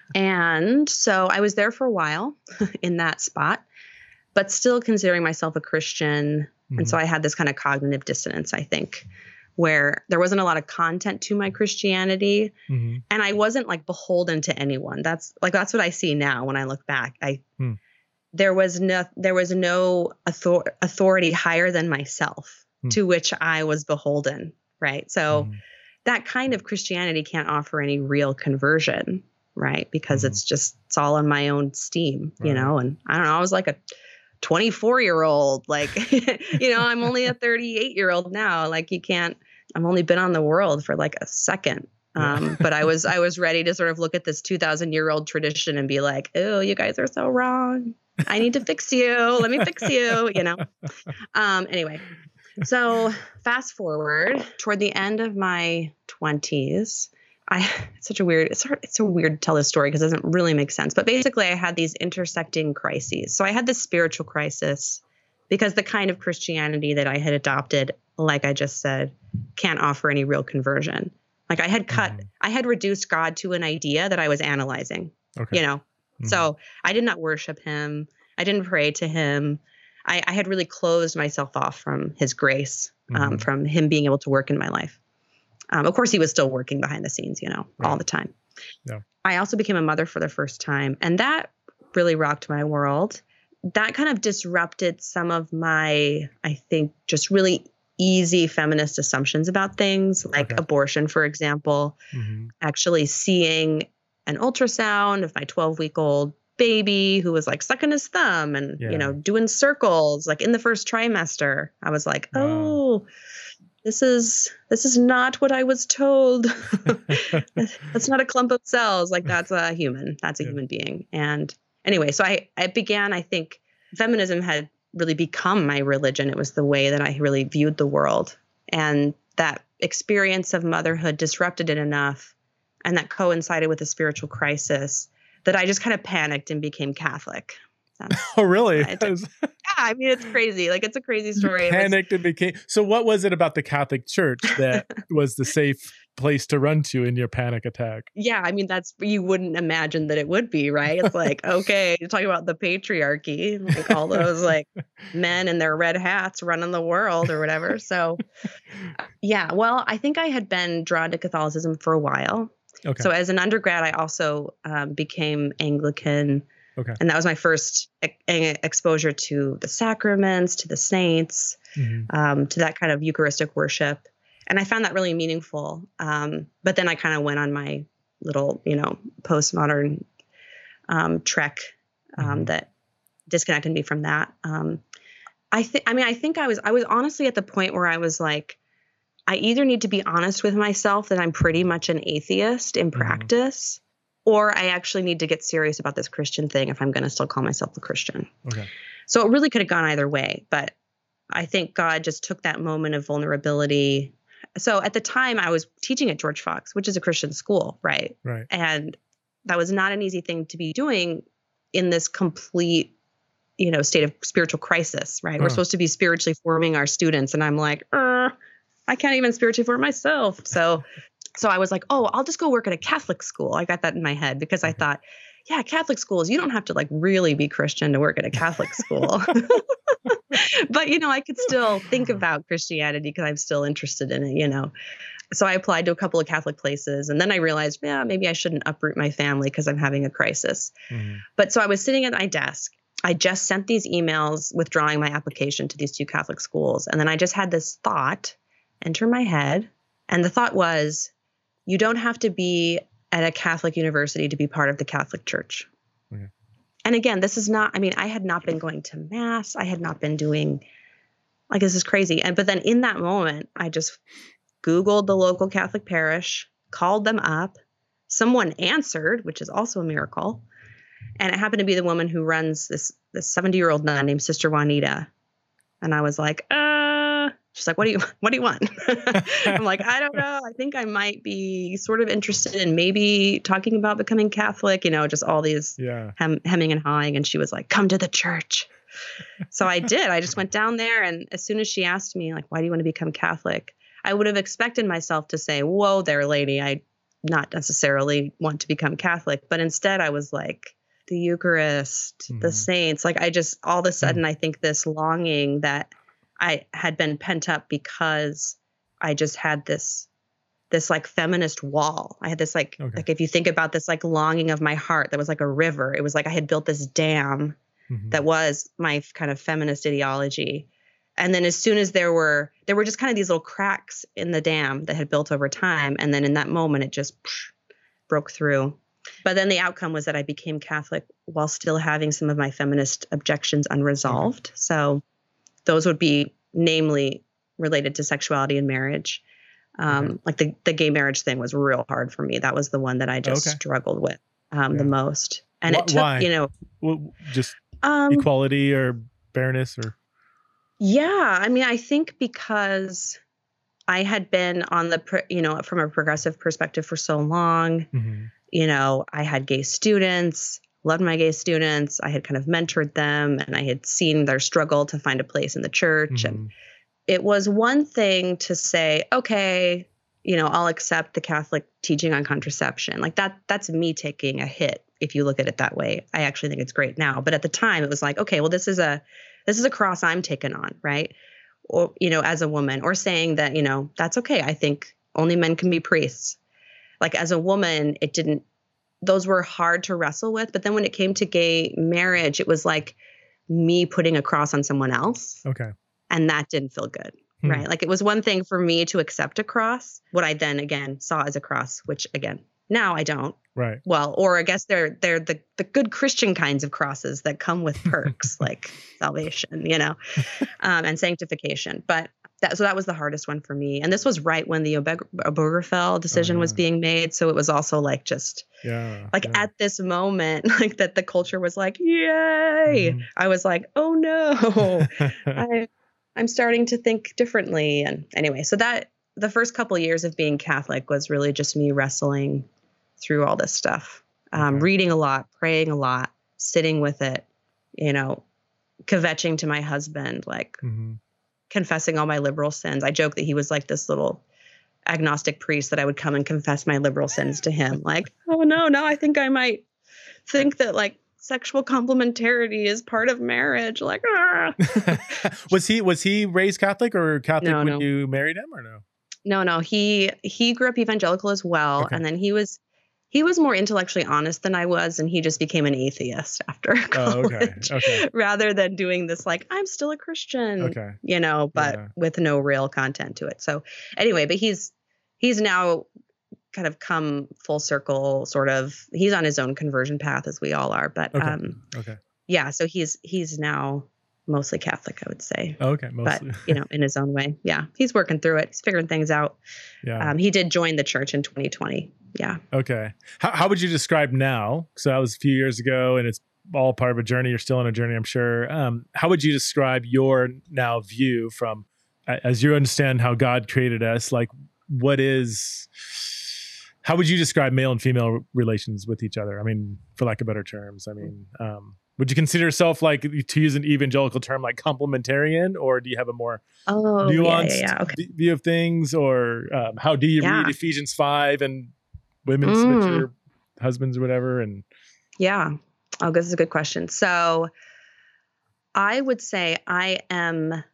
And so I was there for a while in that spot, but still considering myself a Christian. Mm-hmm. And so I had this kind of cognitive dissonance, I think, where there wasn't a lot of content to my Christianity. Mm-hmm. And I wasn't like beholden to anyone. That's like, that's what I see now when I look back. I, mm. there was no, there was no author- authority higher than myself mm. to which I was beholden. Right. So mm. that kind of Christianity can't offer any real conversion, right? Because mm-hmm. it's just, it's all on my own steam, right. you know? And I don't know, I was like a twenty-four year old, like, you know, I'm only a thirty-eight year old now. Like you can't, I've only been on the world for like a second. Yeah. Um, but I was, I was ready to sort of look at this two thousand year old tradition and be like, oh, you guys are so wrong. I need to fix you. Let me fix you, you know? Um, anyway. So fast forward toward the end of my twenties, I, it's such a weird, it's, hard, it's so weird to tell this story because it doesn't really make sense. But basically I had these intersecting crises. So I had this spiritual crisis because the kind of Christianity that I had adopted, like I just said, can't offer any real conversion. Like I had cut, mm-hmm. I had reduced God to an idea that I was analyzing, okay. you know? Mm-hmm. So I did not worship him. I didn't pray to him. I, I had really closed myself off from his grace, um, mm-hmm. from him being able to work in my life. Um, of course, he was still working behind the scenes, you know, right. all the time. Yeah. I also became a mother for the first time, and that really rocked my world. That kind of disrupted some of my, I think, just really easy feminist assumptions about things, like okay. abortion, for example. Mm-hmm. Actually seeing an ultrasound of my twelve-week-old baby who was like sucking his thumb and, yeah. you know, doing circles like in the first trimester. I was like, wow. oh, this is, this is not what I was told. That's not a clump of cells. Like that's a human, that's a yeah. human being. And anyway, so I, I began, I think feminism had really become my religion. It was the way that I really viewed the world. And that experience of motherhood disrupted it enough. And that coincided with a spiritual crisis that I just kind of panicked and became Catholic. That's, oh, really? Uh, yeah, I mean, it's crazy. Like, it's a crazy story. You panicked was, and became... So what was it about the Catholic Church that was the safe place to run to in your panic attack? Yeah, I mean, that's... You wouldn't imagine that it would be, right? It's like, okay, you're talking about the patriarchy, like all those, like, men in their red hats running the world or whatever. So, yeah, well, I think I had been drawn to Catholicism for a while. Okay. So as an undergrad, I also um, became Anglican. Okay. And that was my first e- exposure to the sacraments, to the saints, mm-hmm. um, to that kind of Eucharistic worship. And I found that really meaningful. Um, but then I kind of went on my little, you know, postmodern um, trek um, mm-hmm. that disconnected me from that. Um, I think, I mean, I think I was, I was honestly at the point where I was like, I either need to be honest with myself that I'm pretty much an atheist in practice, or I actually need to get serious about this Christian thing if I'm going to still call myself a Christian. Okay. So it really could have gone either way, but I think God just took that moment of vulnerability. So at the time I was teaching at George Fox, which is a Christian school, right? Right. And that was not an easy thing to be doing in this complete, you know, state of spiritual crisis, right? Huh. We're supposed to be spiritually forming our students. And I'm like, uh, I can't even spiritually form myself. So, so I was like, oh, I'll just go work at a Catholic school. I got that in my head because I thought, yeah, Catholic schools, you don't have to like really be Christian to work at a Catholic school. But, you know, I could still think about Christianity because I'm still interested in it, you know. So I applied to a couple of Catholic places. And then I realized, yeah, maybe I shouldn't uproot my family because I'm having a crisis. Mm-hmm. But so I was sitting at my desk. I just sent these emails withdrawing my application to these two Catholic schools. And then I just had this thought enter my head. And the thought was, you don't have to be at a Catholic university to be part of the Catholic Church. Okay. And again, this is not, I mean, I had not been going to mass. I had not been doing, like, this is crazy. And, but then in that moment, I just Googled the local Catholic parish, called them up. Someone answered, which is also a miracle. And it happened to be the woman who runs this, this seventy year old nun named Sister Juanita. And I was like, uh, she's like, what do you, what do you want? I'm like, I don't know. I think I might be sort of interested in maybe talking about becoming Catholic, you know, just all these yeah. hem, hemming and hawing. And she was like, come to the church. So I did. I just went down there. And as soon as she asked me, like, why do you want to become Catholic? I would have expected myself to say, whoa there, lady. I not necessarily want to become Catholic. But instead I was like, the Eucharist, mm-hmm. the saints. Like I just, all of a sudden, mm-hmm. I think this longing that I had been pent up because I just had this, this like feminist wall. I had this like, okay. like if you think about this like longing of my heart, that was like a river. It was like I had built this dam mm-hmm. that was my kind of feminist ideology. And then as soon as there were, there were just kind of these little cracks in the dam that had built over time. And then in that moment, it just psh, broke through. But then the outcome was that I became Catholic while still having some of my feminist objections unresolved. Mm-hmm. So those would be namely related to sexuality and marriage. Um, okay. Like the, the gay marriage thing was real hard for me. That was the one that I just okay. struggled with um, yeah. the most. And Wh- it took, why? you know, well, just um, equality or bareness or. Yeah. I mean, I think because I had been on the, you know, from a progressive perspective for so long, mm-hmm. you know, I had gay students, loved my gay students. I had kind of mentored them and I had seen their struggle to find a place in the church. Mm-hmm. And it was one thing to say, okay, you know, I'll accept the Catholic teaching on contraception. Like that, that's me taking a hit. If you look at it that way, I actually think it's great now. But at the time it was like, okay, well, this is a, this is a cross I'm taking on, right? Or, you know, as a woman, or saying that, you know, that's okay. I think only men can be priests. Like as a woman, it didn't, those were hard to wrestle with. But then when it came to gay marriage, it was like me putting a cross on someone else. Okay. And that didn't feel good, hmm. right? Like it was one thing for me to accept a cross, what I then again saw as a cross, which again, now I don't. Right. Well, or I guess they're they're the, the good Christian kinds of crosses that come with perks like salvation, you know, um, and sanctification. But that so that was the hardest one for me. And this was right when the Ober- Obergefell decision oh, yeah. was being made. So it was also like just yeah, like yeah. at this moment, like that the culture was like, yay. Mm-hmm. I was like, oh no, I, I'm starting to think differently. And anyway, so that the first couple of years of being Catholic was really just me wrestling through all this stuff, um, okay. reading a lot, praying a lot, sitting with it, you know, kvetching to my husband, like mm-hmm. confessing all my liberal sins. I joke that he was like this little agnostic priest that I would come and confess my liberal sins to him. Like, oh no, now I think I might think that like sexual complementarity is part of marriage. Like, ah. was he, was he raised Catholic or Catholic no, when no. you married him or no? No, no, he, he grew up evangelical as well. Okay. And then he was, He was more intellectually honest than I was, and he just became an atheist after college, oh, okay. Okay. rather than doing this like, I'm still a Christian, okay. you know, but yeah. with no real content to it. So anyway, but he's he's now kind of come full circle, sort of. He's on his own conversion path, as we all are. But okay. um, okay. yeah, so he's he's now mostly Catholic, I would say. Okay, But, mostly. you know, in his own way. Yeah. He's working through it. He's figuring things out. Yeah. Um, he did join the church in twenty twenty. Yeah. Okay. How, how would you describe now? So that was a few years ago and it's all part of a journey. You're still on a journey, I'm sure. Um, how would you describe your now view from, as you understand how God created us, like what is, how would you describe male and female relations with each other? I mean, for lack of better terms, I mean, um, would you consider yourself, like, to use an evangelical term, like complementarian, or do you have a more oh, nuanced yeah, yeah, yeah. Okay. view of things? Or um, how do you Yeah. read Ephesians five and women Mm. submit to your husbands or whatever? And Yeah. Oh, this is a good question. So I would say I am,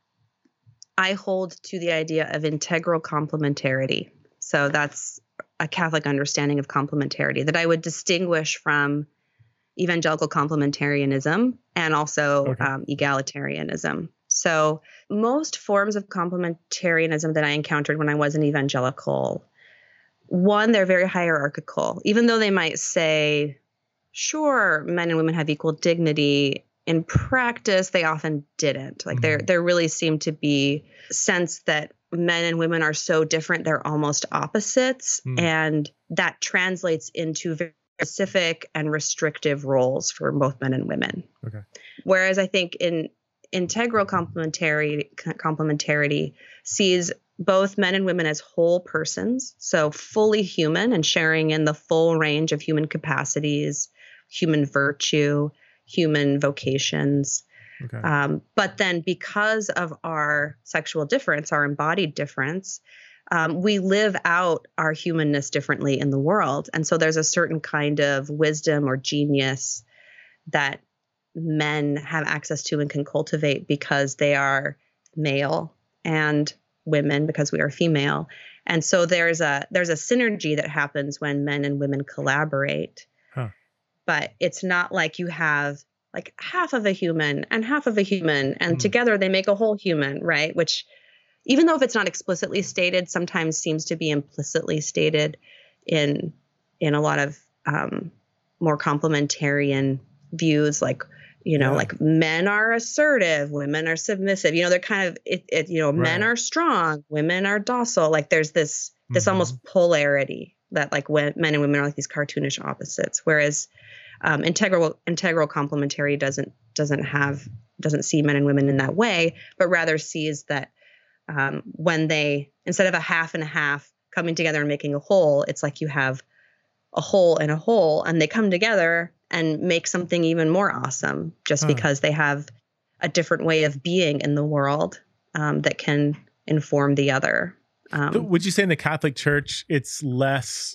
I hold to the idea of integral complementarity. So that's a Catholic understanding of complementarity that I would distinguish from evangelical complementarianism and also Okay. um, egalitarianism. So most forms of complementarianism that I encountered when I was an evangelical, one, they're very hierarchical, even though they might say, sure, men and women have equal dignity. In practice, they often didn't. Like, mm-hmm. there, there really seemed to be a sense that men and women are so different, they're almost opposites. Mm. And that translates into very specific and restrictive roles for both men and women. Okay. Whereas I think in integral complementary, complementarity sees both men and women as whole persons, so fully human and sharing in the full range of human capacities, human virtue, human vocations. Okay. Um, but then because of our sexual difference, our embodied difference, um, we live out our humanness differently in the world. And so there's a certain kind of wisdom or genius that men have access to and can cultivate because they are male, and women because we are female. And so there's a there's a synergy that happens when men and women collaborate. Huh. But it's not like you have like half of a human and half of a human, and mm. together they make a whole human, right? Which, even though if it's not explicitly stated, sometimes seems to be implicitly stated in in a lot of um, more complementarian views, like, you know, yeah. like men are assertive, women are submissive. You know, they're kind of, it, it, you know, right. men are strong, women are docile. Like there's this this mm-hmm. almost polarity that like when men and women are like these cartoonish opposites, whereas um, integral integral complementary doesn't doesn't have doesn't see men and women in that way, but rather sees that um, when they, instead of a half and a half coming together and making a whole, it's like you have a whole and a whole, and they come together and make something even more awesome just huh. because they have a different way of being in the world um, that can inform the other. Um, so would you say in the Catholic Church, it's less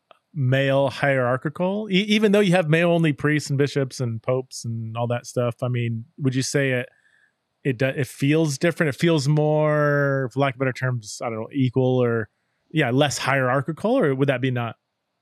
male hierarchical, e- even though you have male only priests and bishops and popes and all that stuff? I mean, would you say it, it, it feels different? It feels more, for lack of better terms, I don't know, equal or yeah, less hierarchical, or would that be not?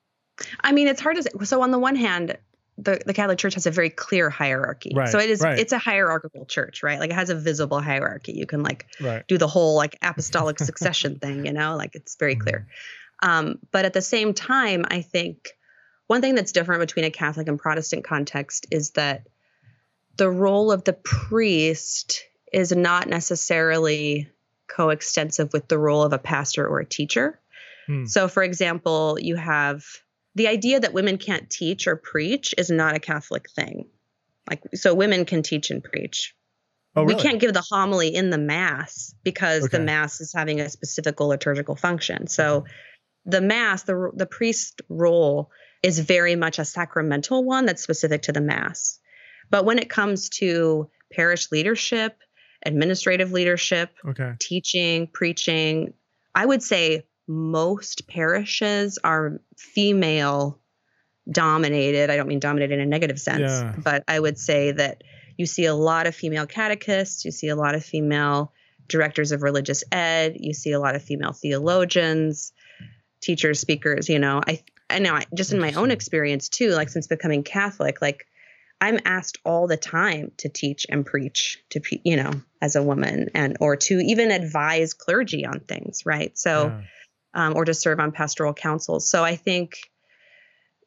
I mean, it's hard to say. So on the one hand, the, the Catholic Church has a very clear hierarchy. Right, so it is, right. it's a hierarchical church, right? Like it has a visible hierarchy. You can like right. do the whole like apostolic succession thing, you know, like it's very clear. Um, but at the same time, I think one thing that's different between a Catholic and Protestant context is that the role of the priest is not necessarily coextensive with the role of a pastor or a teacher. Hmm. So for example, you have the idea that women can't teach or preach is not a Catholic thing. Like, so women can teach and preach. Oh, really? We can't give the homily in the Mass because okay. the Mass is having a specific liturgical function. So okay. the Mass, the the priest role is very much a sacramental one that's specific to the Mass. But when it comes to parish leadership, administrative leadership, okay. teaching, preaching, I would say most parishes are female dominated. I don't mean dominated in a negative sense, yeah. but I would say that you see a lot of female catechists, you see a lot of female directors of religious ed, you see a lot of female theologians, teachers, speakers, you know. I I know I, just in my own experience too, like since becoming Catholic, like I'm asked all the time to teach and preach to, you know, as a woman, and or to even advise clergy on things, right? So yeah. Um, or to serve on pastoral councils. So I think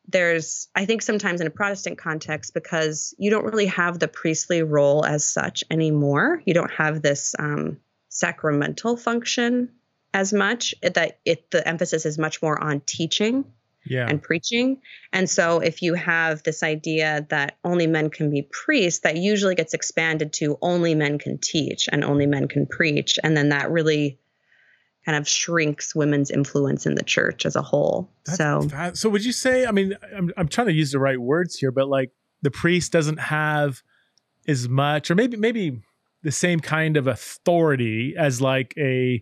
there's, I think sometimes in a Protestant context, because you don't really have the priestly role as such anymore. You don't have this um, sacramental function as much, that it, the emphasis is much more on teaching yeah. and preaching. And so if you have this idea that only men can be priests, that usually gets expanded to only men can teach and only men can preach. And then that really kind of shrinks women's influence in the church as a whole. That's so, fast. So would you say, I mean, I'm, I'm trying to use the right words here, but like the priest doesn't have as much, or maybe, maybe the same kind of authority as like a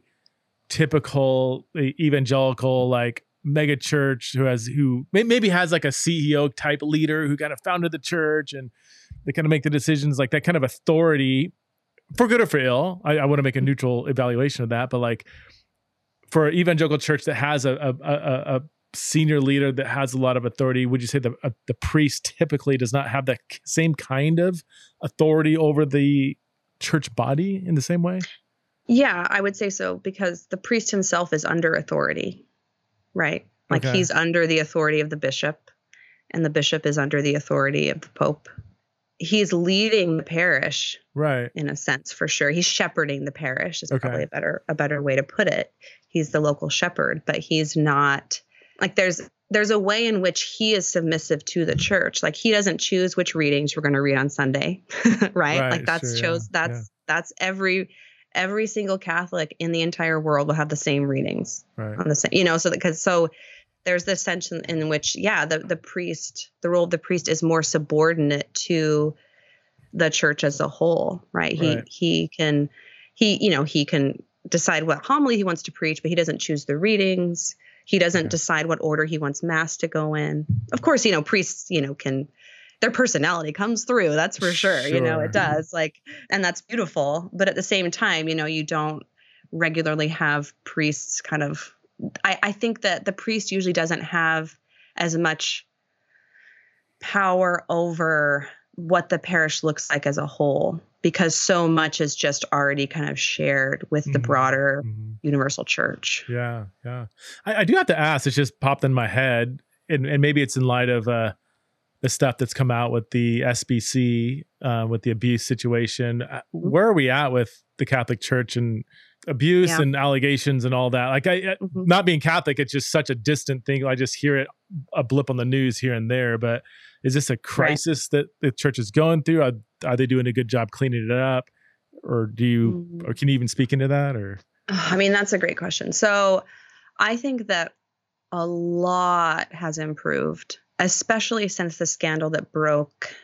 typical evangelical, like mega church who has, who maybe has like a C E O type leader who kind of founded the church and they kind of make the decisions, like that kind of authority, for good or for ill. I, I want to make a neutral evaluation of that, but like, for an evangelical church that has a, a, a, a senior leader that has a lot of authority, would you say the a, the priest typically does not have that same kind of authority over the church body in the same way? Yeah, I would say so, because the priest himself is under authority, right? Like Okay. he's under the authority of the bishop, and the bishop is under the authority of the pope. He's leading the parish, right? In a sense, for sure. He's shepherding the parish is Okay. probably a better a better way to put it. He's the local shepherd, but he's not like there's there's a way in which he is submissive to the church. Like he doesn't choose which readings we're going to read on Sunday, right? Right, Like that's sure, chose yeah, that's yeah. that's every every single Catholic in the entire world will have the same readings Right. on the same, you know, so because so there's this sense in, in which, yeah, the the priest, the role of the priest is more subordinate to the church as a whole, right? He Right. he can he you know he can decide what homily he wants to preach, but he doesn't choose the readings. He doesn't Okay. decide what order he wants mass to go in. Of course, you know, priests, you know, can their personality comes through. That's for sure. You know, Sure. it does. Like, and that's beautiful. But at the same time, you know, you don't regularly have priests kind of. I, I think that the priest usually doesn't have as much power over what the parish looks like as a whole, because so much is just already kind of shared with the Mhm. broader Mhm. universal church. Yeah, yeah. I, I do have to ask. It's just popped in my head, and, and maybe it's in light of uh, the stuff that's come out with the S B C, uh, with the abuse situation. Uh, Where are we at with the Catholic Church and abuse Yeah. and allegations and all that? Like, I, I- Mhm. not being Catholic, it's just such a distant thing. I just hear it a blip on the news here and there. But is this a crisis that the church is going through? Are, are they doing a good job cleaning it up, or do you, Mhm. or can you even speak into that? Or I mean, that's a great question. So I think that a lot has improved, especially since the scandal that broke.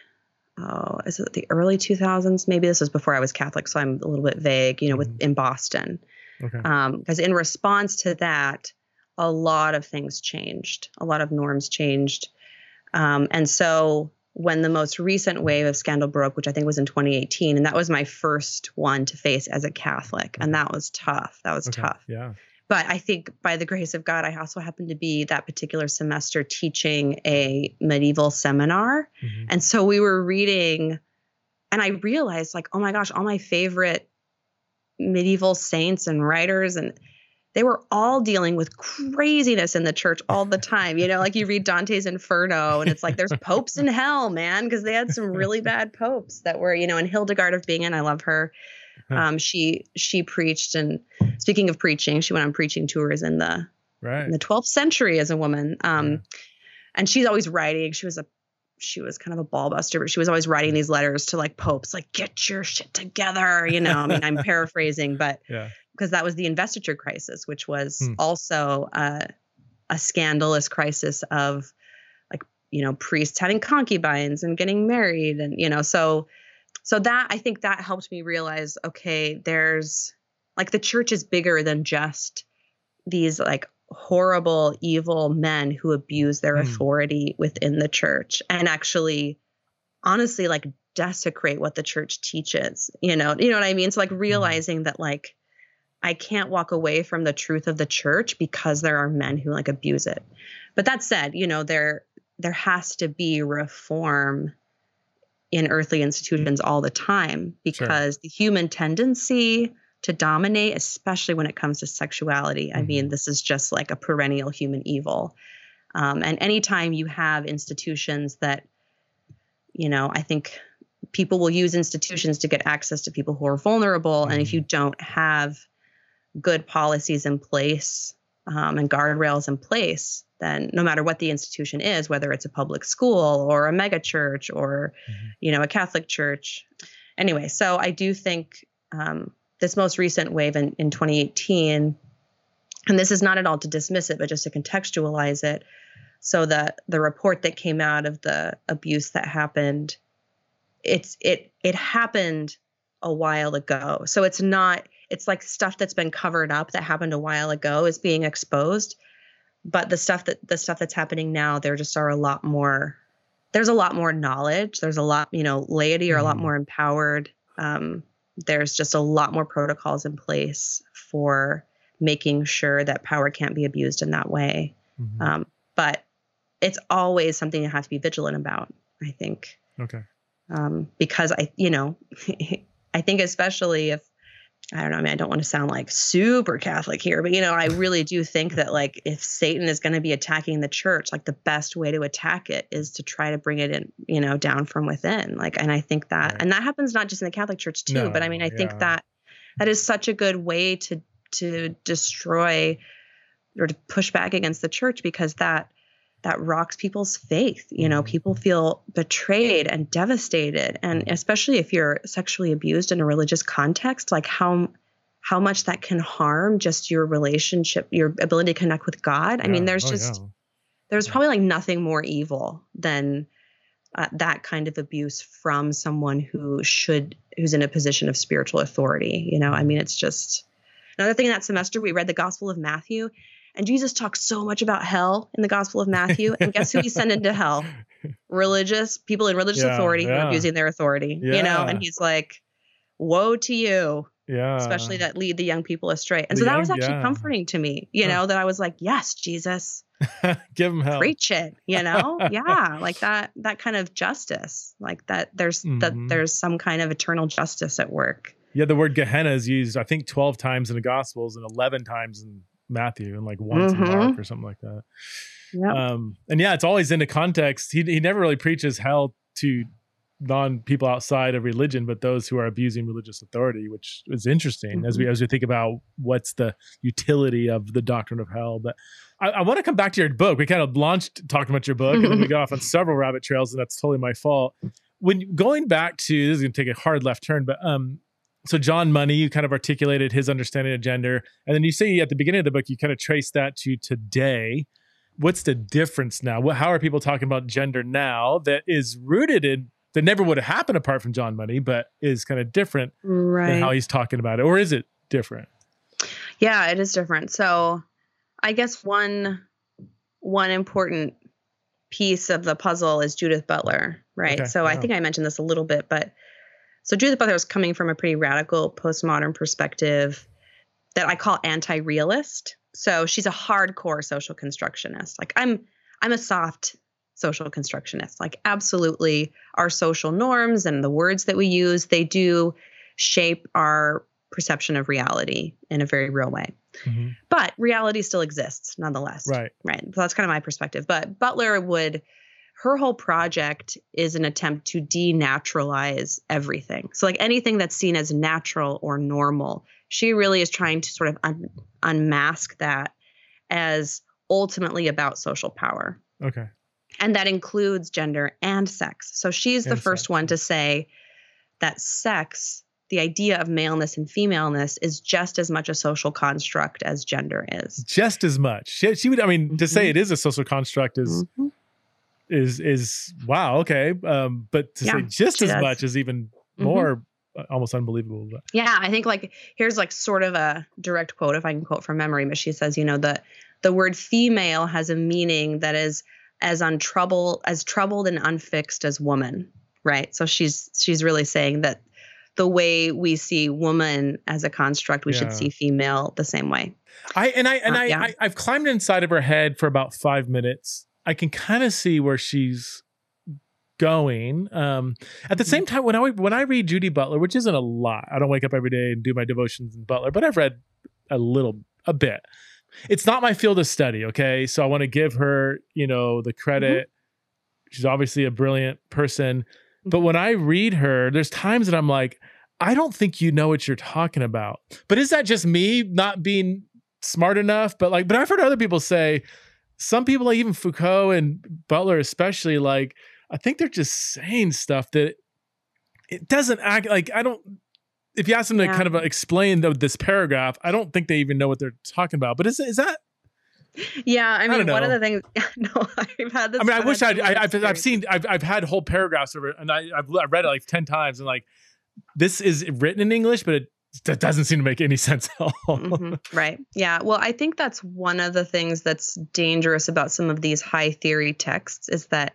Oh, is it the early two thousands? Maybe this was before I was Catholic, so I'm a little bit vague, you know, with Mhm. in Boston. okay, Um, because in response to that, a lot of things changed, a lot of norms changed. Um, and so when the most recent wave of scandal broke, which I think was in twenty eighteen, and that was my first one to face as a Catholic, and Okay. that was tough. That was okay, tough. yeah, But I think by the grace of God, I also happened to be that particular semester teaching a medieval seminar. Mhm. And so we were reading, and I realized, like, oh my gosh, all my favorite medieval saints and writers, and they were all dealing with craziness in the church all the time. You know, like you read Dante's Inferno, and it's like there's popes in hell, man, because they had some really bad popes that were, you know, and Hildegard of Bingen, I love her. Um, she she preached, and speaking of preaching, she went on preaching tours in the right. in the twelfth century as a woman. Um, Yeah. and she's always writing. She was a she was kind of a ball buster, but she was always writing these letters to like popes, like, get your shit together. You know, I mean, I'm paraphrasing, but Yeah. because that was the investiture crisis, which was Hmm. also uh, a scandalous crisis of like, you know, priests having concubines and getting married. And, you know, so, so that, I think that helped me realize, okay, there's like the church is bigger than just these like horrible, evil men who abuse their Hmm. authority within the church and actually, honestly, like desecrate what the church teaches, you know, you know what I mean? So like realizing that like, I can't walk away from the truth of the church because there are men who like abuse it. But that said, you know, there, there has to be reform in earthly institutions all the time because Sure. the human tendency to dominate, especially when it comes to sexuality. I Mhm. mean, this is just like a perennial human evil. Um, and anytime you have institutions that, you know, I think people will use institutions to get access to people who are vulnerable. Mm-hmm. And if you don't have good policies in place um, and guardrails in place, then no matter what the institution is, whether it's a public school or a mega church or, mm-hmm. you know, a Catholic church. Anyway, so I do think um, this most recent wave in, in twenty eighteen, and this is not at all to dismiss it, but just to contextualize it. So the the report that came out of the abuse that happened, it's it it happened a while ago. So it's not, it's like stuff that's been covered up that happened a while ago is being exposed. But the stuff that the stuff that's happening now, there just are a lot more, there's a lot more knowledge. There's a lot, you know, laity are mm-hmm. a lot more empowered. Um, there's just a lot more protocols in place for making sure that power can't be abused in that way. Mm-hmm. Um, but it's always something you have to be vigilant about, I think. Okay. Um, because I, you know, I think especially if, I don't know, I mean, I don't want to sound like super Catholic here, but, you know, I really do think that, like, if Satan is going to be attacking the church, like, the best way to attack it is to try to bring it in, you know, down from within. Like, and I think that, right. and that happens not just in the Catholic Church too, no, but I mean, I yeah. think that that is such a good way to, to destroy or to push back against the church, because that, that rocks people's faith. You know, people feel betrayed and devastated. And especially if you're sexually abused in a religious context, like how, how much that can harm just your relationship, your ability to connect with God. I yeah. mean, there's oh, just, yeah. there's probably like nothing more evil than uh, that kind of abuse from someone who should, who's in a position of spiritual authority. You know, I mean, it's just another thing that semester, we read the Gospel of Matthew. And Jesus talks so much about hell in the Gospel of Matthew. And guess who he sent into hell? Religious people in religious yeah, authority yeah. who are abusing their authority, yeah. you know? And he's like, woe to you. Yeah. Especially that lead the young people astray. And the so that young, was actually yeah. comforting to me, you know, that I was like, yes, Jesus, give him hell. Preach it, you know? yeah. Like that, that kind of justice, like that there's, mm-hmm. that there's some kind of eternal justice at work. Yeah. The word Gehenna is used, I think, twelve times in the Gospels and eleven times in Matthew and like once mm-hmm. in Mark or something like that. Yep. Um, and yeah, it's always in the context. He he never really preaches hell to non people outside of religion, but those who are abusing religious authority, which is interesting mm-hmm. as we as we think about what's the utility of the doctrine of hell. But I, I want to come back to your book. We kind of launched talking about your book, and then we got off on several rabbit trails, and that's totally my fault. When going back to this is going to take a hard left turn, but um. So John Money, you kind of articulated his understanding of gender. And then you say at the beginning of the book, you kind of trace that to today. What's the difference now? What, how are people talking about gender now that is rooted in, that never would have happened apart from John Money, but is kind of different right. than how he's talking about it? Or is it different? Yeah, it is different. So I guess one, one important piece of the puzzle is Judith Butler, right? Okay. So yeah. I think I mentioned this a little bit, but so Judith Butler was coming from a pretty radical postmodern perspective that I call anti-realist. So she's a hardcore social constructionist. Like I'm, I'm a soft social constructionist. Like absolutely our social norms and the words that we use, they do shape our perception of reality in a very real way. Mm-hmm. But reality still exists nonetheless. Right. Right. So that's kind of my perspective. But Butler would... her whole project is an attempt to denaturalize everything. So like anything that's seen as natural or normal, she really is trying to sort of un- unmask that as ultimately about social power. Okay. And that includes gender and sex. So she's and the first sex. one to say that sex, the idea of maleness and femaleness, is just as much a social construct as gender is. Just as much. She, she would, I mean, mm-hmm. to say it is a social construct is... Mm-hmm. is is wow okay um but to yeah, say just as does. much is even more mm-hmm. almost unbelievable. But. Yeah, I think like here's like sort of a direct quote, if I can quote from memory, but she says, you know, the the word female has a meaning that is as untroubled as troubled and unfixed as woman, right? So she's she's really saying that the way we see woman as a construct, we yeah. should see female the same way. I and I and uh, I, yeah. I I've climbed inside of her head for about five minutes. I can kind of see where she's going. Um, at the same time, when I when I read Judy Butler, which isn't a lot, I don't wake up every day and do my devotions in Butler, but I've read a little, a bit. It's not my field of study. Okay. So I want to give her, you know, the credit. Mm-hmm. She's obviously a brilliant person. Mm-hmm. But when I read her, there's times that I'm like, I don't think you know what you're talking about. But is that just me not being smart enough? But like, but I've heard other people say, some people, like even Foucault and Butler especially, like, I think they're just saying stuff that it doesn't act like, I don't, if you ask them to yeah. kind of explain the, this paragraph, I don't think they even know what they're talking about. But is is that? Yeah, I mean, I one of the things. No, I've had this. I mean, I wish I'd, I, I've I've seen I've I've had whole paragraphs of it, and I I've, I've read it like ten times, and like this is written in English, but it that doesn't seem to make any sense at all. Mm-hmm. Right. Yeah. Well, I think that's one of the things that's dangerous about some of these high theory texts is that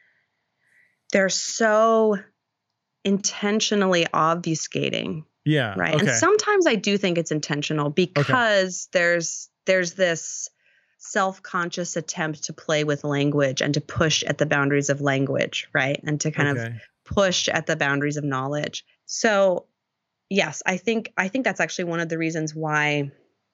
they're so intentionally obfuscating. Yeah. Right. Okay. And sometimes I do think it's intentional because okay. there's there's this self-conscious attempt to play with language and to push at the boundaries of language, right? And to kind okay. of push at the boundaries of knowledge. So yes, I think I think that's actually one of the reasons why,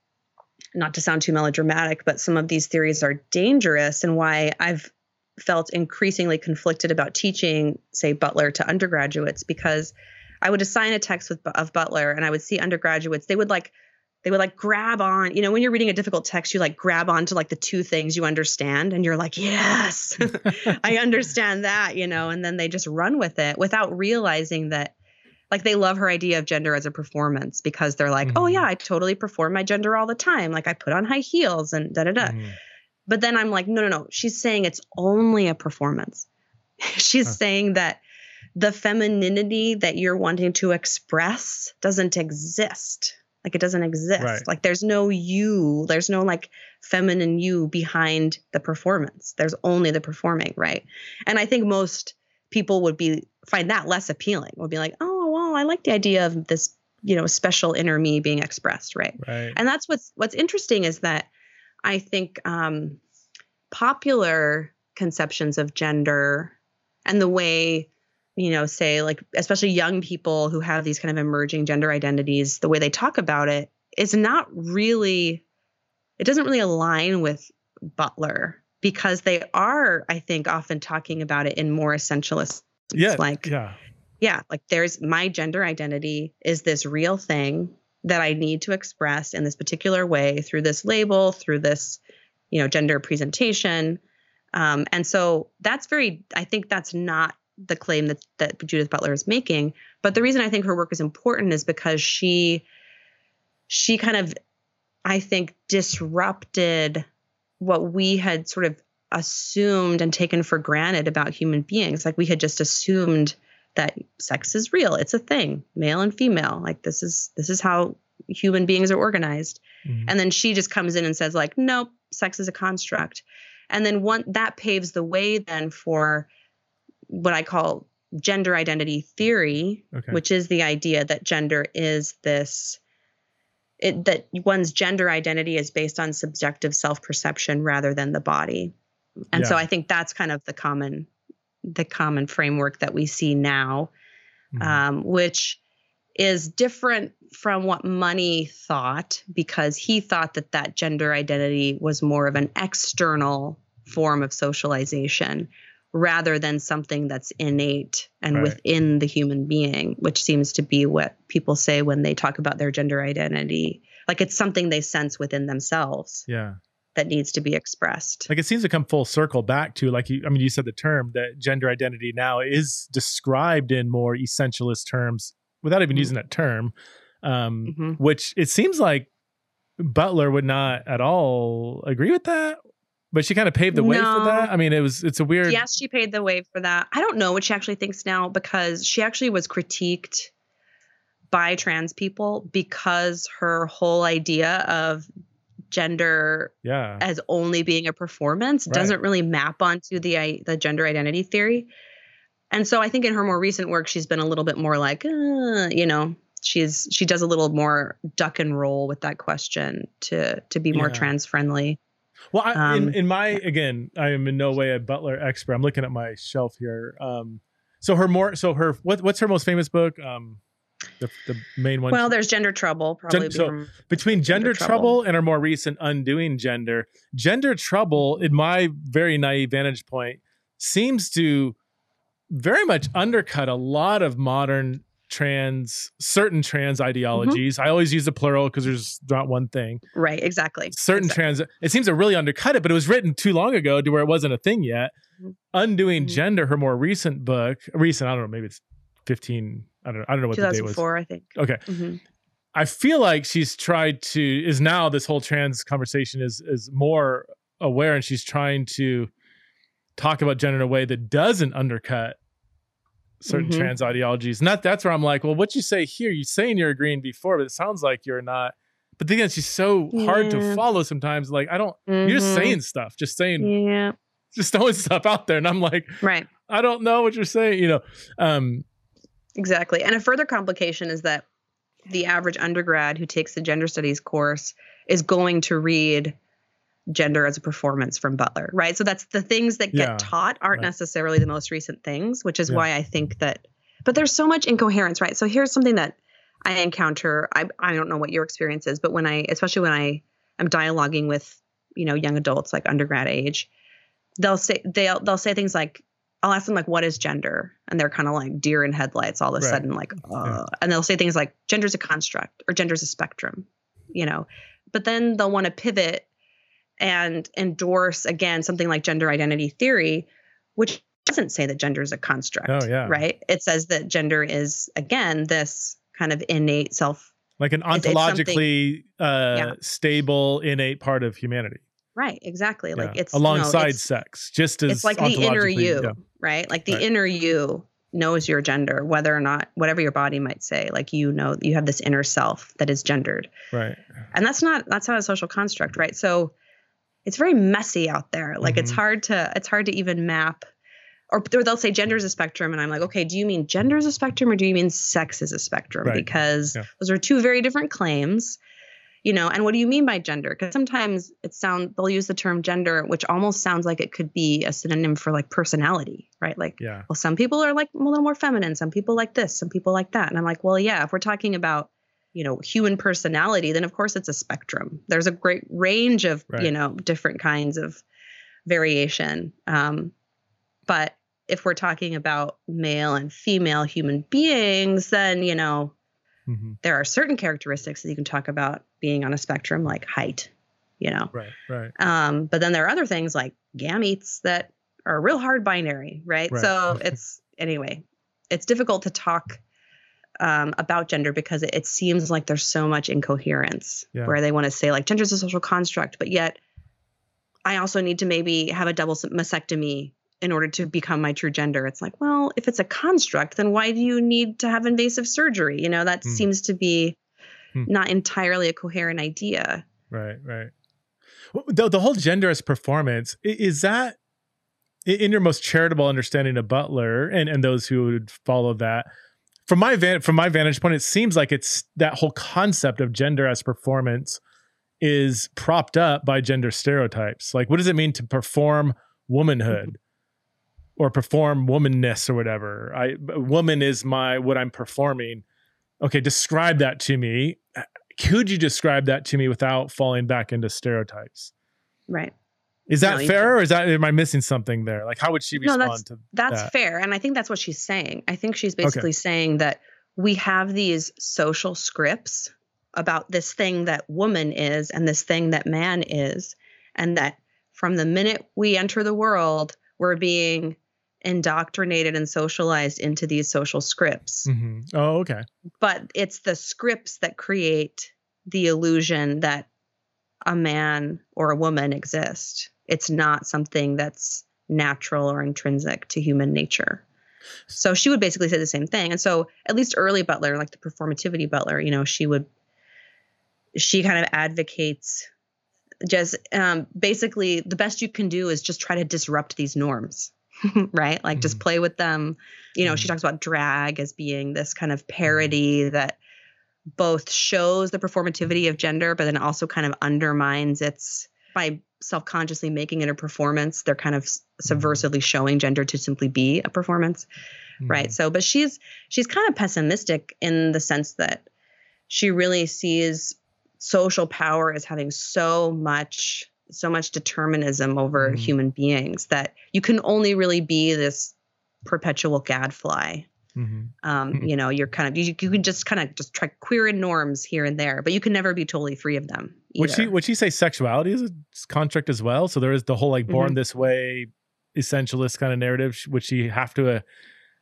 not to sound too melodramatic, but some of these theories are dangerous and why I've felt increasingly conflicted about teaching, say, Butler to undergraduates, because I would assign a text with, of Butler and I would see undergraduates, they would like, they would like grab on, you know, when you're reading a difficult text, you like grab on to like the two things you understand and you're like, yes, I understand that, you know, and then they just run with it without realizing that like they love her idea of gender as a performance because they're like, mm-hmm. oh yeah, I totally perform my gender all the time. Like I put on high heels and da da da. Mm-hmm. But then I'm like, no, no, no. She's saying it's only a performance. She's huh. saying that the femininity that you're wanting to express doesn't exist. Like it doesn't exist. Right. Like there's no you, there's no like feminine you behind the performance. There's only the performing, right? And I think most people would be find that less appealing. Would be like, oh, well, I like the idea of this, you know, special inner me being expressed, right? Right. And that's what's what's interesting is that I think um, popular conceptions of gender and the way, you know, say like, especially young people who have these kind of emerging gender identities, the way they talk about it is not really, it doesn't really align with Butler because they are, I think, often talking about it in more essentialist. Yeah. Like, yeah. Yeah. Like there's my gender identity is this real thing that I need to express in this particular way through this label, through this, you know, gender presentation. Um, and so that's very, I think that's not the claim that, that Judith Butler is making. But the reason I think her work is important is because she, she kind of, I think, disrupted what we had sort of assumed and taken for granted about human beings. Like we had just assumed that sex is real. It's a thing, male and female. Like this is, this is how human beings are organized. Mm-hmm. And then she just comes in and says like, nope, sex is a construct. And then one that paves the way then for what I call gender identity theory, okay. which is the idea that gender is this, it, that one's gender identity is based on subjective self-perception rather than the body. And yeah. so I think that's kind of the common, the common framework that we see now, mm-hmm. um, which is different from what Money thought, because he thought that that gender identity was more of an external form of socialization rather than something that's innate and right. within the human being, which seems to be what people say when they talk about their gender identity. Like it's something they sense within themselves. Yeah. That needs to be expressed. Like it seems to come full circle back to, like, you, I mean, you said the term that gender identity now is described in more essentialist terms without even mm-hmm. using that term, um, mm-hmm. which it seems like Butler would not at all agree with that. But she kind of paved the way no. for that. I mean, it was, it's a weird. Yes, she paved the way for that. I don't know what she actually thinks now because she actually was critiqued by trans people because her whole idea of gender yeah. as only being a performance right. doesn't really map onto the the gender identity theory. And so I think in her more recent work, she's been a little bit more like, uh, you know, she's she does a little more duck and roll with that question to to be more yeah. trans friendly. Well, I, um, in, in my, again, I am in no way a Butler expert. I'm looking at my shelf here. Um, so her more, so her, what, what's her most famous book? Um, The, the main one. Well, there's Gender Trouble. Probably Gen- so from between Gender, Gender Trouble. Trouble and our more recent Undoing Gender, Gender Trouble, in my very naive vantage point, seems to very much undercut a lot of modern trans, certain trans ideologies. Mm-hmm. I always use the plural because there's not one thing. Right, exactly. Certain exactly. trans, it seems to really undercut it, but it was written too long ago to where it wasn't a thing yet. Mm-hmm. Undoing mm-hmm. Gender, her more recent book, recent, I don't know, maybe it's fifteen, I don't know, I don't know what the date was. two thousand four, I think. Okay. Mm-hmm. I feel like she's tried to, is now this whole trans conversation is is more aware, and she's trying to talk about gender in a way that doesn't undercut certain mm-hmm. trans ideologies. And that, that's where I'm like, well, what you say here, you're saying you're agreeing before, but it sounds like you're not. But then again, she's so yeah. hard to follow sometimes. Like, I don't, mm-hmm. you're just saying stuff, just saying, yeah. just throwing stuff out there. And I'm like, right. I don't know what you're saying, you know? Um, exactly. And a further complication is that the average undergrad who takes the gender studies course is going to read Gender as a Performance from Butler, right? So that's the things that get yeah, taught aren't right. necessarily the most recent things, which is yeah. why I think that, but there's so much incoherence, right? So here's something that I encounter. I I don't know what your experience is, but when I, especially when I am dialoguing with, you know, young adults like undergrad age, they'll say, they'll, they'll say things like, I'll ask them like, what is gender? And they're kind of like deer in headlights all of a right. sudden, like, uh, yeah. and they'll say things like gender's a construct or gender's a spectrum, you know, but then they'll want to pivot and endorse again something like gender identity theory, which doesn't say that gender is a construct. Oh, yeah. Right. It says that gender is, again, this kind of innate self. Like an ontologically uh, yeah. stable, innate part of humanity. Right. Exactly. Yeah. Like it's alongside no, it's, sex, just as it's like the inner you, yeah. right? Like the right. inner you knows your gender, whether or not, whatever your body might say, like, you know, you have this inner self that is gendered. Right. And that's not, that's not a social construct. Right. So it's very messy out there. Like mm-hmm. it's hard to, it's hard to even map, or they'll say gender is a spectrum. And I'm like, okay, do you mean gender is a spectrum or do you mean sex is a spectrum? Right. Because yeah. those are two very different claims, you know, and what do you mean by gender? Because sometimes it sounds, they'll use the term gender, which almost sounds like it could be a synonym for like personality, right? Like, yeah. well, some people are like a little more feminine. Some people like this, some people like that. And I'm like, well, yeah, if we're talking about, you know, human personality, then of course it's a spectrum. There's a great range of, right. you know, different kinds of variation. Um, but if we're talking about male and female human beings, then, you know, mm-hmm. there are certain characteristics that you can talk about being on a spectrum, like height, you know. Right, right. Um, but then there are other things like gametes that are real hard binary, right? right. So it's, anyway, it's difficult to talk Um, about gender because it, it seems like there's so much incoherence yeah. where they want to say like gender is a social construct, but yet I also need to maybe have a double mastectomy in order to become my true gender. It's like, well, if it's a construct, then why do you need to have invasive surgery? You know, that mm. seems to be mm. not entirely a coherent idea. Right, right. The, the whole gender as performance, is that in your most charitable understanding of Butler and, and those who would follow that? From my van, from my vantage point, it seems like it's that whole concept of gender as performance is propped up by gender stereotypes. Like, what does it mean to perform womanhood or perform womanness or whatever? I, woman is my, what I'm performing. Okay, describe that to me. Could you describe that to me without falling back into stereotypes? Right. Is that no, fair, or is that, am I missing something there? Like, how would she respond no, that's, to that's that? fair. And I think that's what she's saying. I think she's basically Okay. saying that we have these social scripts about this thing that woman is and this thing that man is. And that from the minute we enter the world, we're being indoctrinated and socialized into these social scripts. Mm-hmm. Oh, okay. But it's the scripts that create the illusion that a man or a woman exist. It's not something that's natural or intrinsic to human nature. So she would basically say the same thing. And so at least early Butler, like the performativity Butler, you know, she would, she kind of advocates just um, basically the best you can do is just try to disrupt these norms, right? Like mm-hmm. just play with them. You know, mm-hmm. she talks about drag as being this kind of parody that both shows the performativity of gender, but then also kind of undermines its by self-consciously making it a performance. They're kind of subversively showing gender to simply be a performance. Mm-hmm. Right. So, but she's, she's kind of pessimistic in the sense that she really sees social power as having so much, so much determinism over mm-hmm. human beings that you can only really be this perpetual gadfly. Mm-hmm. Um, mm-hmm. You know, you're kind of, you, you can just kind of just try queer in norms here and there, but you can never be totally free of them either. Would she, would she say sexuality is a construct as well? So there is the whole like born mm-hmm. this way, essentialist kind of narrative. Would she have to, uh,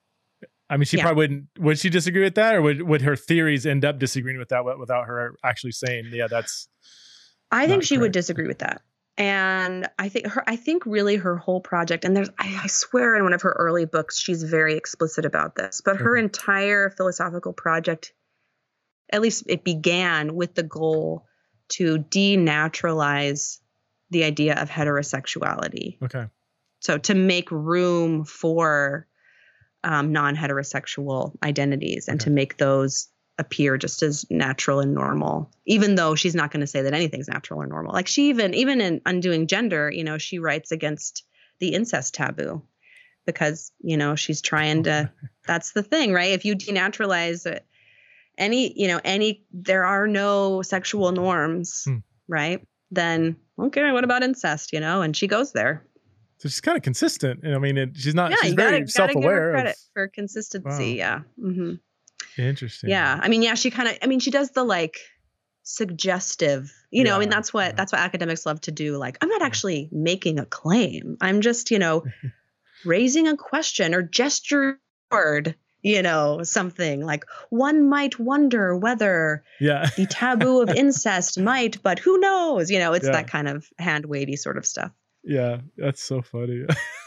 I mean, she yeah. probably wouldn't, would she disagree with that, or would, would her theories end up disagreeing with that without her actually saying, yeah, that's. I think she correct. would disagree with that. And I think her, I think really her whole project, and there's, I, I swear in one of her early books, she's very explicit about this, but her mm-hmm. entire philosophical project, at least it began with the goal to denaturalize the idea of heterosexuality. Okay. So to make room for um, non-heterosexual identities and okay. to make those appear just as natural and normal, even though she's not going to say that anything's natural or normal. Like she even, even in Undoing Gender, you know, she writes against the incest taboo because, you know, she's trying to, that's the thing, right? If you denaturalize it, any, you know, any, there are no sexual norms, hmm. right? Then, okay, what about incest, you know? And she goes there. So she's kind of consistent. I mean, it, she's not, yeah, she's you very gotta, self-aware. Gotta give her credit of, for consistency. Wow. Yeah. Mm-hmm. Interesting. Yeah. I mean, yeah, she kind of, I mean, she does the like suggestive, you know, yeah, I mean, that's what, yeah. that's what academics love to do. Like, I'm not actually making a claim. I'm just, you know, raising a question or gesture toward, you know, something like one might wonder whether yeah. the taboo of incest might, but who knows, you know, it's yeah. that kind of hand wavy sort of stuff. Yeah. That's so funny.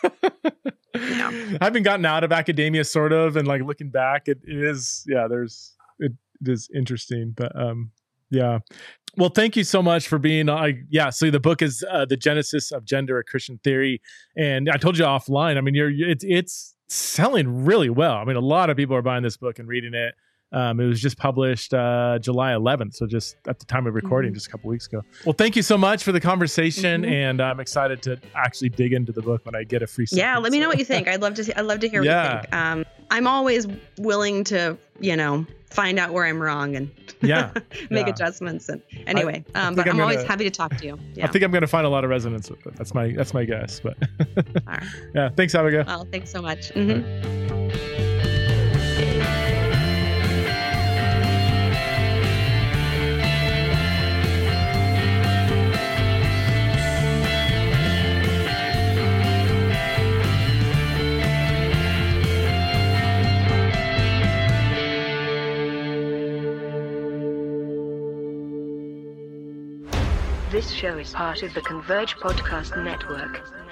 Yeah. I haven't gotten out of academia sort of, and like looking back, it, it is, yeah, there's, it, it is interesting, but um, yeah. Well, thank you so much for being, uh, yeah. So the book is uh, The Genesis of Gender, a Christian Theory. And I told you offline, I mean, you're, it's, it's selling really well. I mean, a lot of people are buying this book and reading it. Um, it was just published uh, July eleventh, so just at the time of recording, mm-hmm. just a couple weeks ago. Well, thank you so much for the conversation, mm-hmm. and I'm excited to actually dig into the book when I get a free. Yeah, second, let me so. know what you think. I'd love to. See, I'd love to hear what yeah. you think. Um, I'm always willing to, you know, find out where I'm wrong and yeah, make yeah. adjustments. And anyway, I, I um, but I'm, I'm gonna, always happy to talk to you. Yeah. I think I'm going to find a lot of resonance with it. That's my that's my guess. But all right. yeah, thanks, Abigail. Well, thanks so much. Mm-hmm. This show is part of the Converge Podcast Network.